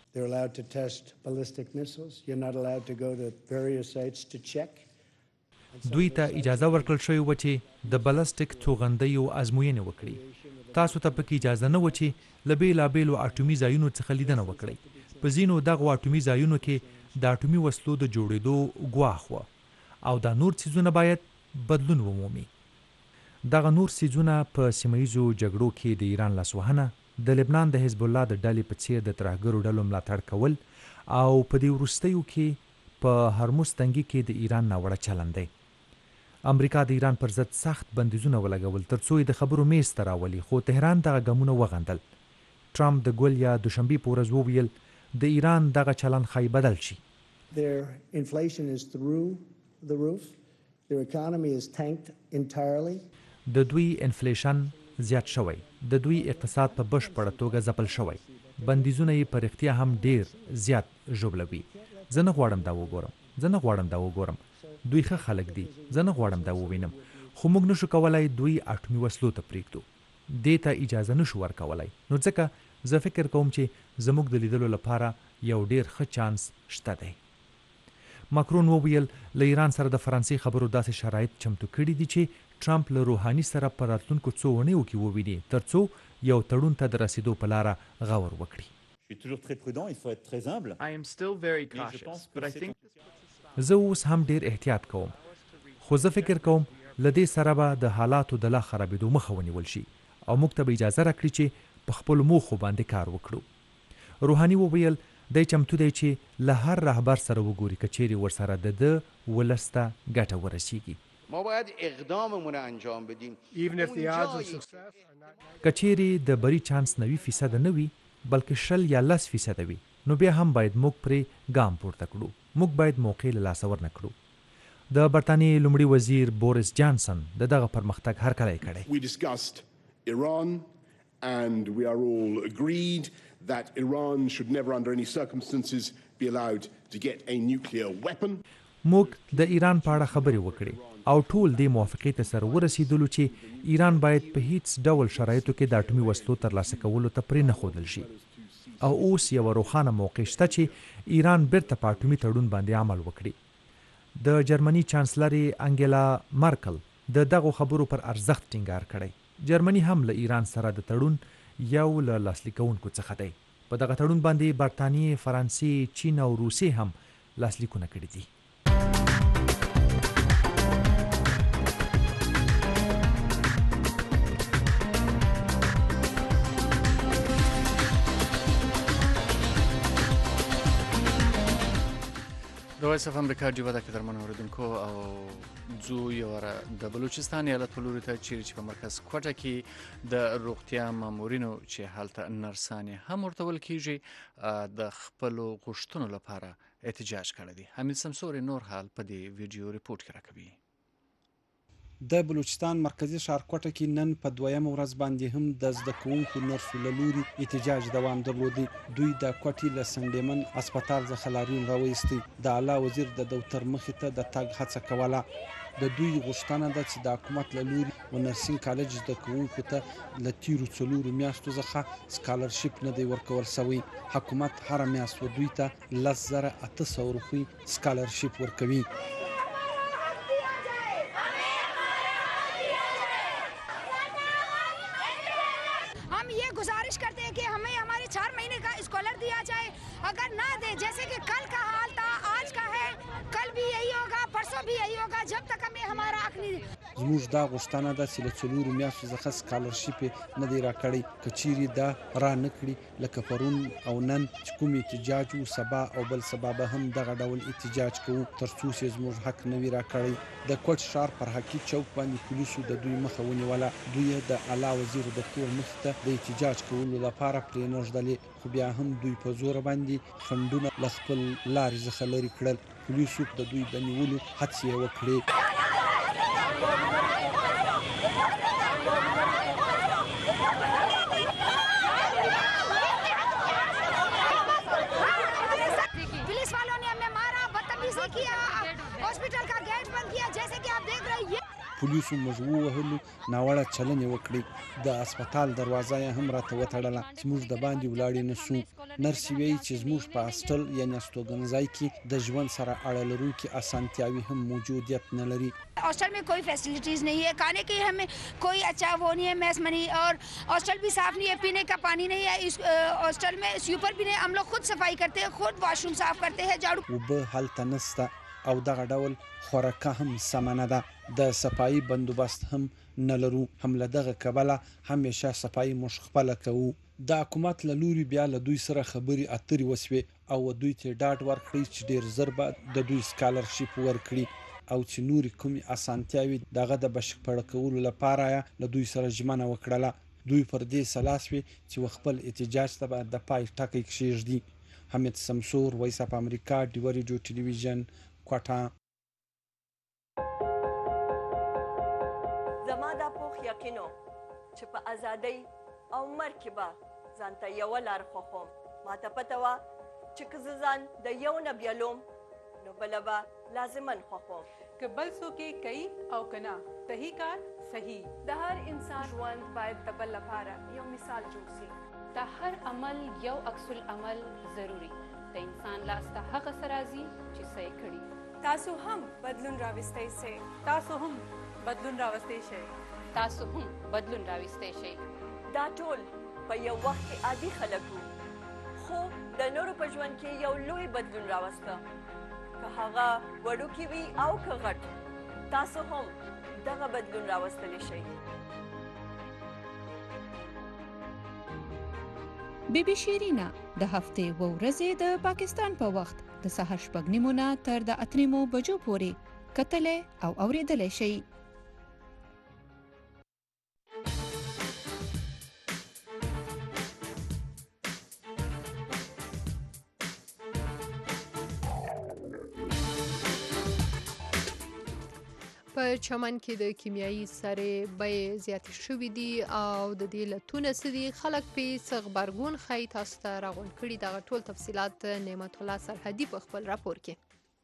S8: دوی ته اجازه ورکړل شوې وه چې د بلسټیک توغندیو ازموینې وکړي. تاسو ته پکې اجازه نه وه چې له بېلابېلو اټومي ځایونو څخه لیدنه وکړئ. په ځینو دغو اټومي ځایونو کې د اټومي وسلو د جوړېدو ګواښ وه او دا نور څیزونه باید بدلون ومومي. دغه نور څیزونه په سیمه ییزو جګړو کې د ایران لاسوهنه، د لبنان د حزب الله د ډلې په څیر د ترهګرو ډلو ملاتړ کول او په دې وروستیو کې په هرمز تنګي کې د ایران ناوړه چلند دی. امریکا د ایران پر ضد سخت بندیزونه ولګول تر څو یې د خبرو میز ته راولي خو تهران دغه ګامونه وغندل. ټرمپ د ګل یا دوشنبې په ورځ وویل د ایران دغه چلن ښایي بدل شي. د دوی انفلیشن زیات شوی، د دوی اقتصاد په بشپړه توګه ځپل شوی، بندیزونه یې په رښتیا هم ډیر زیات ژوبلوي. زه نه غواړم دا وګورم زه نه غواړم دا وګورم دوی ښه خلک دي، زه نه غواړم دا ووینم، خو موږ نشو کولای دوی اټومي وسلو ته پرېږدو، دې ته اجازه نشو ورکولای. نو ځکه زه فکر کوم چې زموږ د لیدلو لپاره یو ډیر ښه چانس شته دی. ماکرون وویل له ایران سره د فرانسې خبرو داسې شرایط چمتو کړي دي چې ټرمپ له روحاني سره په راتلونکو څو اونیو کې وویني تر څو یو تړون ته د رسیدو په لاره غور وکړي. زه اوس هم ډیر احتیاط کوم خو زه فکر کوم له دې سره به د حالاتو د لا خرابېدو مخه ونیول شي او موږ ته به اجازه راکړي چې په خپلو موخو باندې کار وکړو. روحاني وویل دی چمتو دی چې له هر رهبر سره وګوري که چیرې ورسره د ده ولس ته ګټه ورسیږي.
S11: ما باید اقداممون رو انجام بدیم.
S8: که چیرې د بری چانس نوي فیصد نه وي بلکې شل یا لس فیصده وي نو بیا هم باید موږ پرې ګام پورته کړو. موږ باید موقع له لاسه ورنه کړو. د برطانیې لومړي وزیر بوریس جانسن د دغه پرمختګ هرکلی کړی.
S13: We discussed Iran and we are all agreed that Iran should never under any circumstances be allowed to get a nuclear weapon.
S8: موږ د ایران په اړه خبرې وکړې او ټول دې موافقې ته سره ورسېدلو چې ایران باید په هیڅ ډول شرایطو کې د اټومي وسلو ترلاسه کولو ته پرې نه ښودل شي او اوس یوه روښانه موقع شته چې ایران بیرته په اټومي تړون باندې عمل وکړي. د جرمني چانسلرې انګیلا مارکل د دغو خبرو پر ارزښت ټینګار کړی. جرمني هم له ایران سره د تړون یو له لاسلیک کوونکو څخه دی. په دغه تړون باندې برطانیې، فرانسې، چین او روسیې هم لاسلیکونه کړي دي.
S2: د وایس اف امریکا ډیوه کې درمن اوریدونکو او ځو یوه د بلوچستان ایالت په لوري ته چیرې چې په مرکز کوټه کې د روغتیا مامورینو چې هلته نرسانې هم ورته ویل کېږي د خپلو غوښتنو لپاره احتجاج کړی دی. حمید سمسوري نور حال په دې ویډیو ریپورټ کې راکوي.
S14: د بلوچستان مرکزی ښار کوټه کې نن په دویمه ورځ باندې هم د زده کوونکو نرسو له لوري احتجاج دوام درلودی. دوی د کوټې له سنډیمن هسپتال څخه لاریون راوایستی. د اعلی وزیر د دفتر مخې ته د تګ هڅه کوله. د دوی غوښتنه ده چې د حکومت له لوري و نرسینګ کالج زده کوونکو ته له تیرو څلورو میاشتو څخه سکالرشیپ نه دی ورکول سوی. حکومت هره میاشت و دوی ته لس زره اته سوه روپۍ سکالرشیپ ورکوي.
S24: गुजारिश करते हैं कि हमें हमारे चार महीने का स्कॉलर दिया जाए. अगर ना दे, जैसे कि कल का हाल था, आज का है, कल भी यही होगा, परसों भी यही होगा, जब तक हमें हमारा हक नहीं.
S14: زموږ دا غوښتنه ده چې له څلورو میاشتو څخه سکالرشیپ نه دی راکړی. که چیرې دا را نه کړي لکه پرون او نن چې کوم احتجاج و، سبا او بل سبا به هم دغه ډول احتجاج کوو تر څو چې زموږ حق نه وي راکړی. د کوټ ښار پر حقي چوک باندې پولیسو د دوی مخه ونیوله. دوی د اعلی وزیر د کور مخې ته د احتجاج کولو لپاره پرې نږدلې، خو بیا هم دوی په زوره باندې خنډونه له خپل لارې څخه لرې کړل. پولیسو د دوی د نیولو هڅې یې وکړې.
S24: पुलिस वालों ने हमें मारा, बदतमीजी किया, हॉस्पिटल का गेट बंद किया, जैसे कि आप देख रहे हैं.
S14: پولیسو موږ ووهلو، ناوړه چلنې وکړې. د هسپتال دروازه یې هم راته وتړله چې موږ د باندې ولاړې نه سو. نرسې وایي چې زموږ په هاسټل یعنې استوګنځای کې د ژوند سره اړه لرونکي اسانتیاوې هم موجودیت نه لري.
S24: हॉस्टल में कोई फैसिलिटीज़ नहीं है, खाने की हमें कोई अच्छा वो नहीं है, मैस मनी, और हॉस्टल भी साफ़ नहीं है, पीने का पानी नहीं है. इस हॉस्टल में स्वीपर भी नहीं, हम लोग खुद सफाई करते हैं, खुद वॉशरूम साफ़ करते हैं, झाड़ू.
S14: اوبه هلته نسته او دغه ډول خوراکه هم سمه نه ده. د صفایي بندوبست هم نه لرو. هم له دغه کبله همیشه صفایي موږ خپله کوو. د حکومت له لوري بیا له دوی سره خبرې اترې وسوې او دوی ته ډاډ ورکړی چې ډېر زر به د دوی سکالرشیپ ورکړي او چې نورې کومې اسانتیاوې دغه د بشپړه کولو لپاره له دوی سره ژمنه وکړله. دوی پر دې سلا سوې چې خپل احتجاج ته به د پای ټکی کښېږدي. حمید سمسور، وایس اف امریکا، ډیوه ریډیو ټلویزیون، کوټه.
S25: زما دا پوخ یقینو چې په ازادۍ او مرګ کې به ځان ته یوه لار خوښوم. ماته پته وه چې که زه ځان د یو نه بیلوم نو بله به لازمن خوښوم.
S12: که بل څوک یې کوي او که نه، صحیح کار صحیح.
S26: د هر انسان ژوند باید د بل لپاره یو مثال جوړ شي.
S27: د هر عمل یو عکس العمل ضروري. د انسان لاس ته هغه څه راځي چې څه یې کړي.
S26: تاسو هم بدلون راوستی شئ.
S12: تاسو هم بدلون راوستی شئ.
S27: تاسو هم بدلون راوستی شئ.
S25: دا ټول په یو وخت کې عادي خلک وو، خو د نورو په ژوند کې یو لوی بدلون راوسته. که هغه وړوکی وي او که غټ، تاسو هم دغه بدلون راوستلی شي.
S9: بیبي شیرینا د هفتې و ورځې د پاکستان په وخت د سهار شپږ نیمو نه تر د اته نیمو بجو پورې کتلی او اورېدلی شئ.
S1: په چمن کې د کیمیاوي سرې بیې زیاتې شوې دي او د دې علتونه څه دي، خلک پرې څه غبرګون ښیي. تاسو ته راغونډ کړي دغه ټول تفصیلات نعمت الله سرحدي په خپل راپور کې.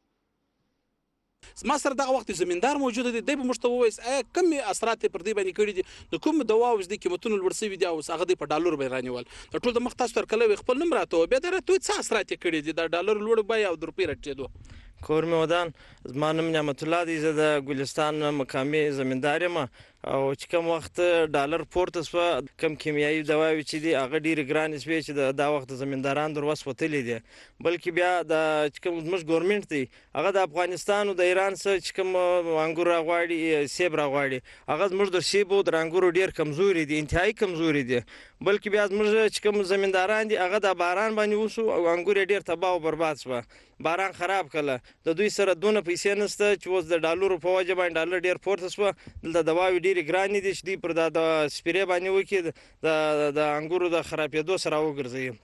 S10: ما سره دغه وخت زمیندار موجود دی، دی به موږ ته ووایي آیا کومې اثرات یې پر دې باندې کړي دي، د کوم دوا اوس دې قیمتونه لوړ سوي دي او هغه دی په ډالرو به یې رانیول. د ټول د مخ تاسو ته ورکولی خپل نوم راته ووایه، بیا دا راته ووایي څه اثرات یې کړي دي د ډالرو لوړ بیې او د روپۍ راټیټېدو.
S15: کور مې ودان، زما نوم نعمت الله دی، زه د ګلستان مقامي زمیندار یم او چې کوم وخت ډالر پورته شوه کوم کیمیاوي دواوې چې دي هغه ډېرې ګرانې شوې چې دا وخت زمینداران در وس وتلي دي. بلکې بیا د چې کوم زموږ ګورمنټ دی هغه د افغانستان او د ایران څخه چې کوم انګور راغواړي سیب راغواړي هغه زموږ د سیب او د انګورو ډېر کمزوري دي، انتهایي کمزوري دي. بلکې بیا زموږ چې کوم زمینداران دي هغه د باران باندې وشو او انګور یې ډېر تباه او برباد شوه، باران خراب کړله. د دوی سره دونه پیسې نشته چې اوس د ډالرو په وجه باندې ډالر ډېر پورته شوه. دلته دواوې ډېرې ګرانې دي چې دوی پر دا د سپرې باندې وکړي د انګورو د خرابېدو سره وګرځوي.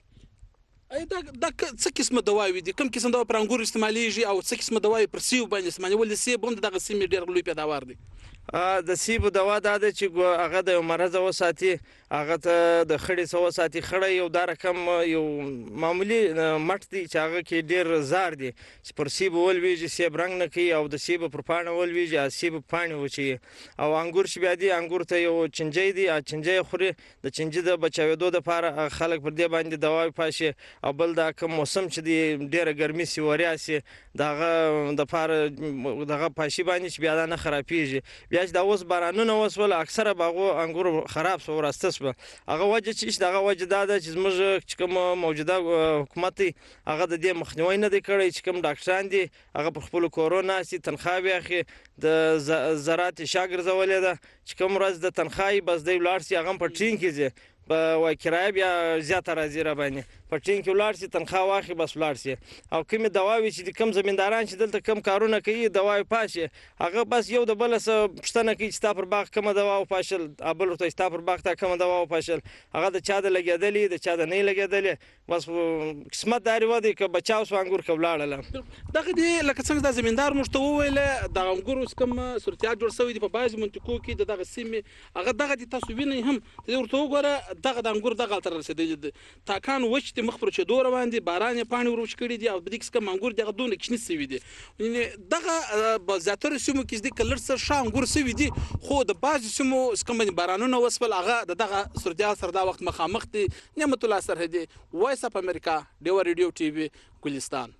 S10: دا څه قسمه دواوې دي، کوم قسم دوا پر انګور استعمالیږي او څه قسمه دواوې پر سیب باندې استعمالي؟ ولې سیب هم د دغه سیمې ډېر لوی پیداوار دی.
S15: د سیبو دوا دا ده چې هغه د یو مرض وساتي، هغه ته د خړې څه وساتي. خړی یو دا رقم یو معمولي مټ دی چې هغه کې ډېر زار دی چې پر سیبو ولویږي، سیب رنګ نه کوي او د سیبو پر پاڼه ولویږي او سیبو پاڼې وچوي. او انګور چې بیا دی انګور ته یو چنجی دی، چنجی خوري، د چنجي د بچاوېدو دپاره خلک پر دې باندې دواوې پاشي. او بل دا کوم موسم چې دی ډېره ګرمي سي وریا سي د هغه دپاره دغه پاشي باندې چې بیا دا نه خرابېږي. بیا چې دا اوس بارانونه وسول اکثره باغو انګور خراب شو وراسته شوه. هغه وجه چې دغه وجه دا ده چې زموږ چې کوم موجوده حکومت دی هغه د دې مخنیوی نه دی کړی. چې کوم ډاکټران دي هغه پر خپلو کورو ناست دي، تنخواوې اخلي، د زراعت شا ګرځولې ده چې کوم ورځ د تنخواه بس دی ولاړ سي هغه هم په ټرین کې ځي په کرایه بیا زیاته راځي را باندې په ټرین کې ولاړ سي تنخواه واخلي بس ولاړ سي. او کومې دواوې چې کوم زمینداران چې دلته کوم کارونه کوي دواوې پاشي هغه بس یو د بله څه پوښتنه کوي چې ستا پر باغ کومه دوا وپاشل، بل ورته ستا پر باغ ته کومه دوا وپاشل، هغه د چا د لګېدلې د چا د نه لګېدلې بس قسمت داري و دی که بچاو سو انګور که ولاړله.
S10: دغه دی لکه څنګه دا زمیندار موږ ته وویله د انګور اوس کوم صورتیات جوړ شوی دی په بعضې منطقو کې د دغه سیمې هغه دغه دي تاسو وینئ هم ورته وګوره دغه د انګور دغه هلته رسېدلي دي، تاکان وچ دي، مخ پر چېدو روان دي، باران یې پاڼې ور وچ کړي دي او په دې کې کوم انګور دي هغه دونه کوچني سوي دي. دغه په زیاترو سیمو کې چې که لږ څه ښه انګور سوي دي خو د بعضې سیمو کوم باندې بارانونه وسول هغه د دغه صورتیات سره دا وخت مخامخ دي. نعمت الله سرحدي، وایس اف امریکا، ډیوه ریډیو ټي وي، ګلستان.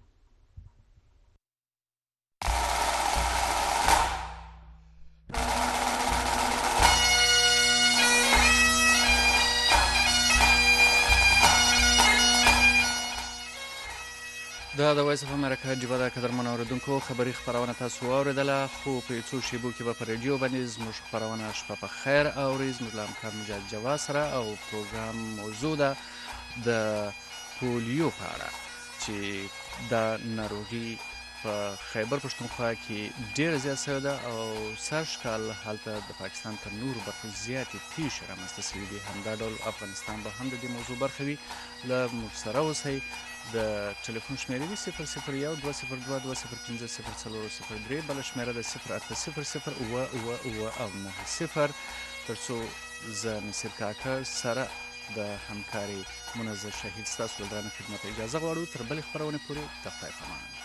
S2: دا د وایس اف امریکا ډیوه ده. قدرمنو اورېدونکو خبري خپرونه تاسو واورېدله، خو په یو څو شیبو کې به په رادیو باندې زموږ خپرونه شپه په خیر اورئ زموږ له همکار مجاهد جواد سره. او پروګرام موضوع ده د پولیو په اړه چې دا ناروغي په خیبر پښتونخوا کې ډېره زیات شوې ده او سږ کال هلته د پاکستان تر نورو برخو زیاتې پیښې رامنځته شوي دي. همدا ډول افغانستان به هم د دې موضوع برخه وي. له موږ سره اوسئ. د ټلیفون شمېرې دي صفر صفر یو دوه صفر دوه دوه صفر پنځه صفر څلور صفر درې، بله شمېره ده صفر اته صفر صفر اووه اووه اووه او نهه صفر، تر څو زه نصیر کاکړ سره د همکاري منظر شهید ستاسو له درانه خدمت اجازه غواړو. تر بلې خپرونې پورې د خدای په امان.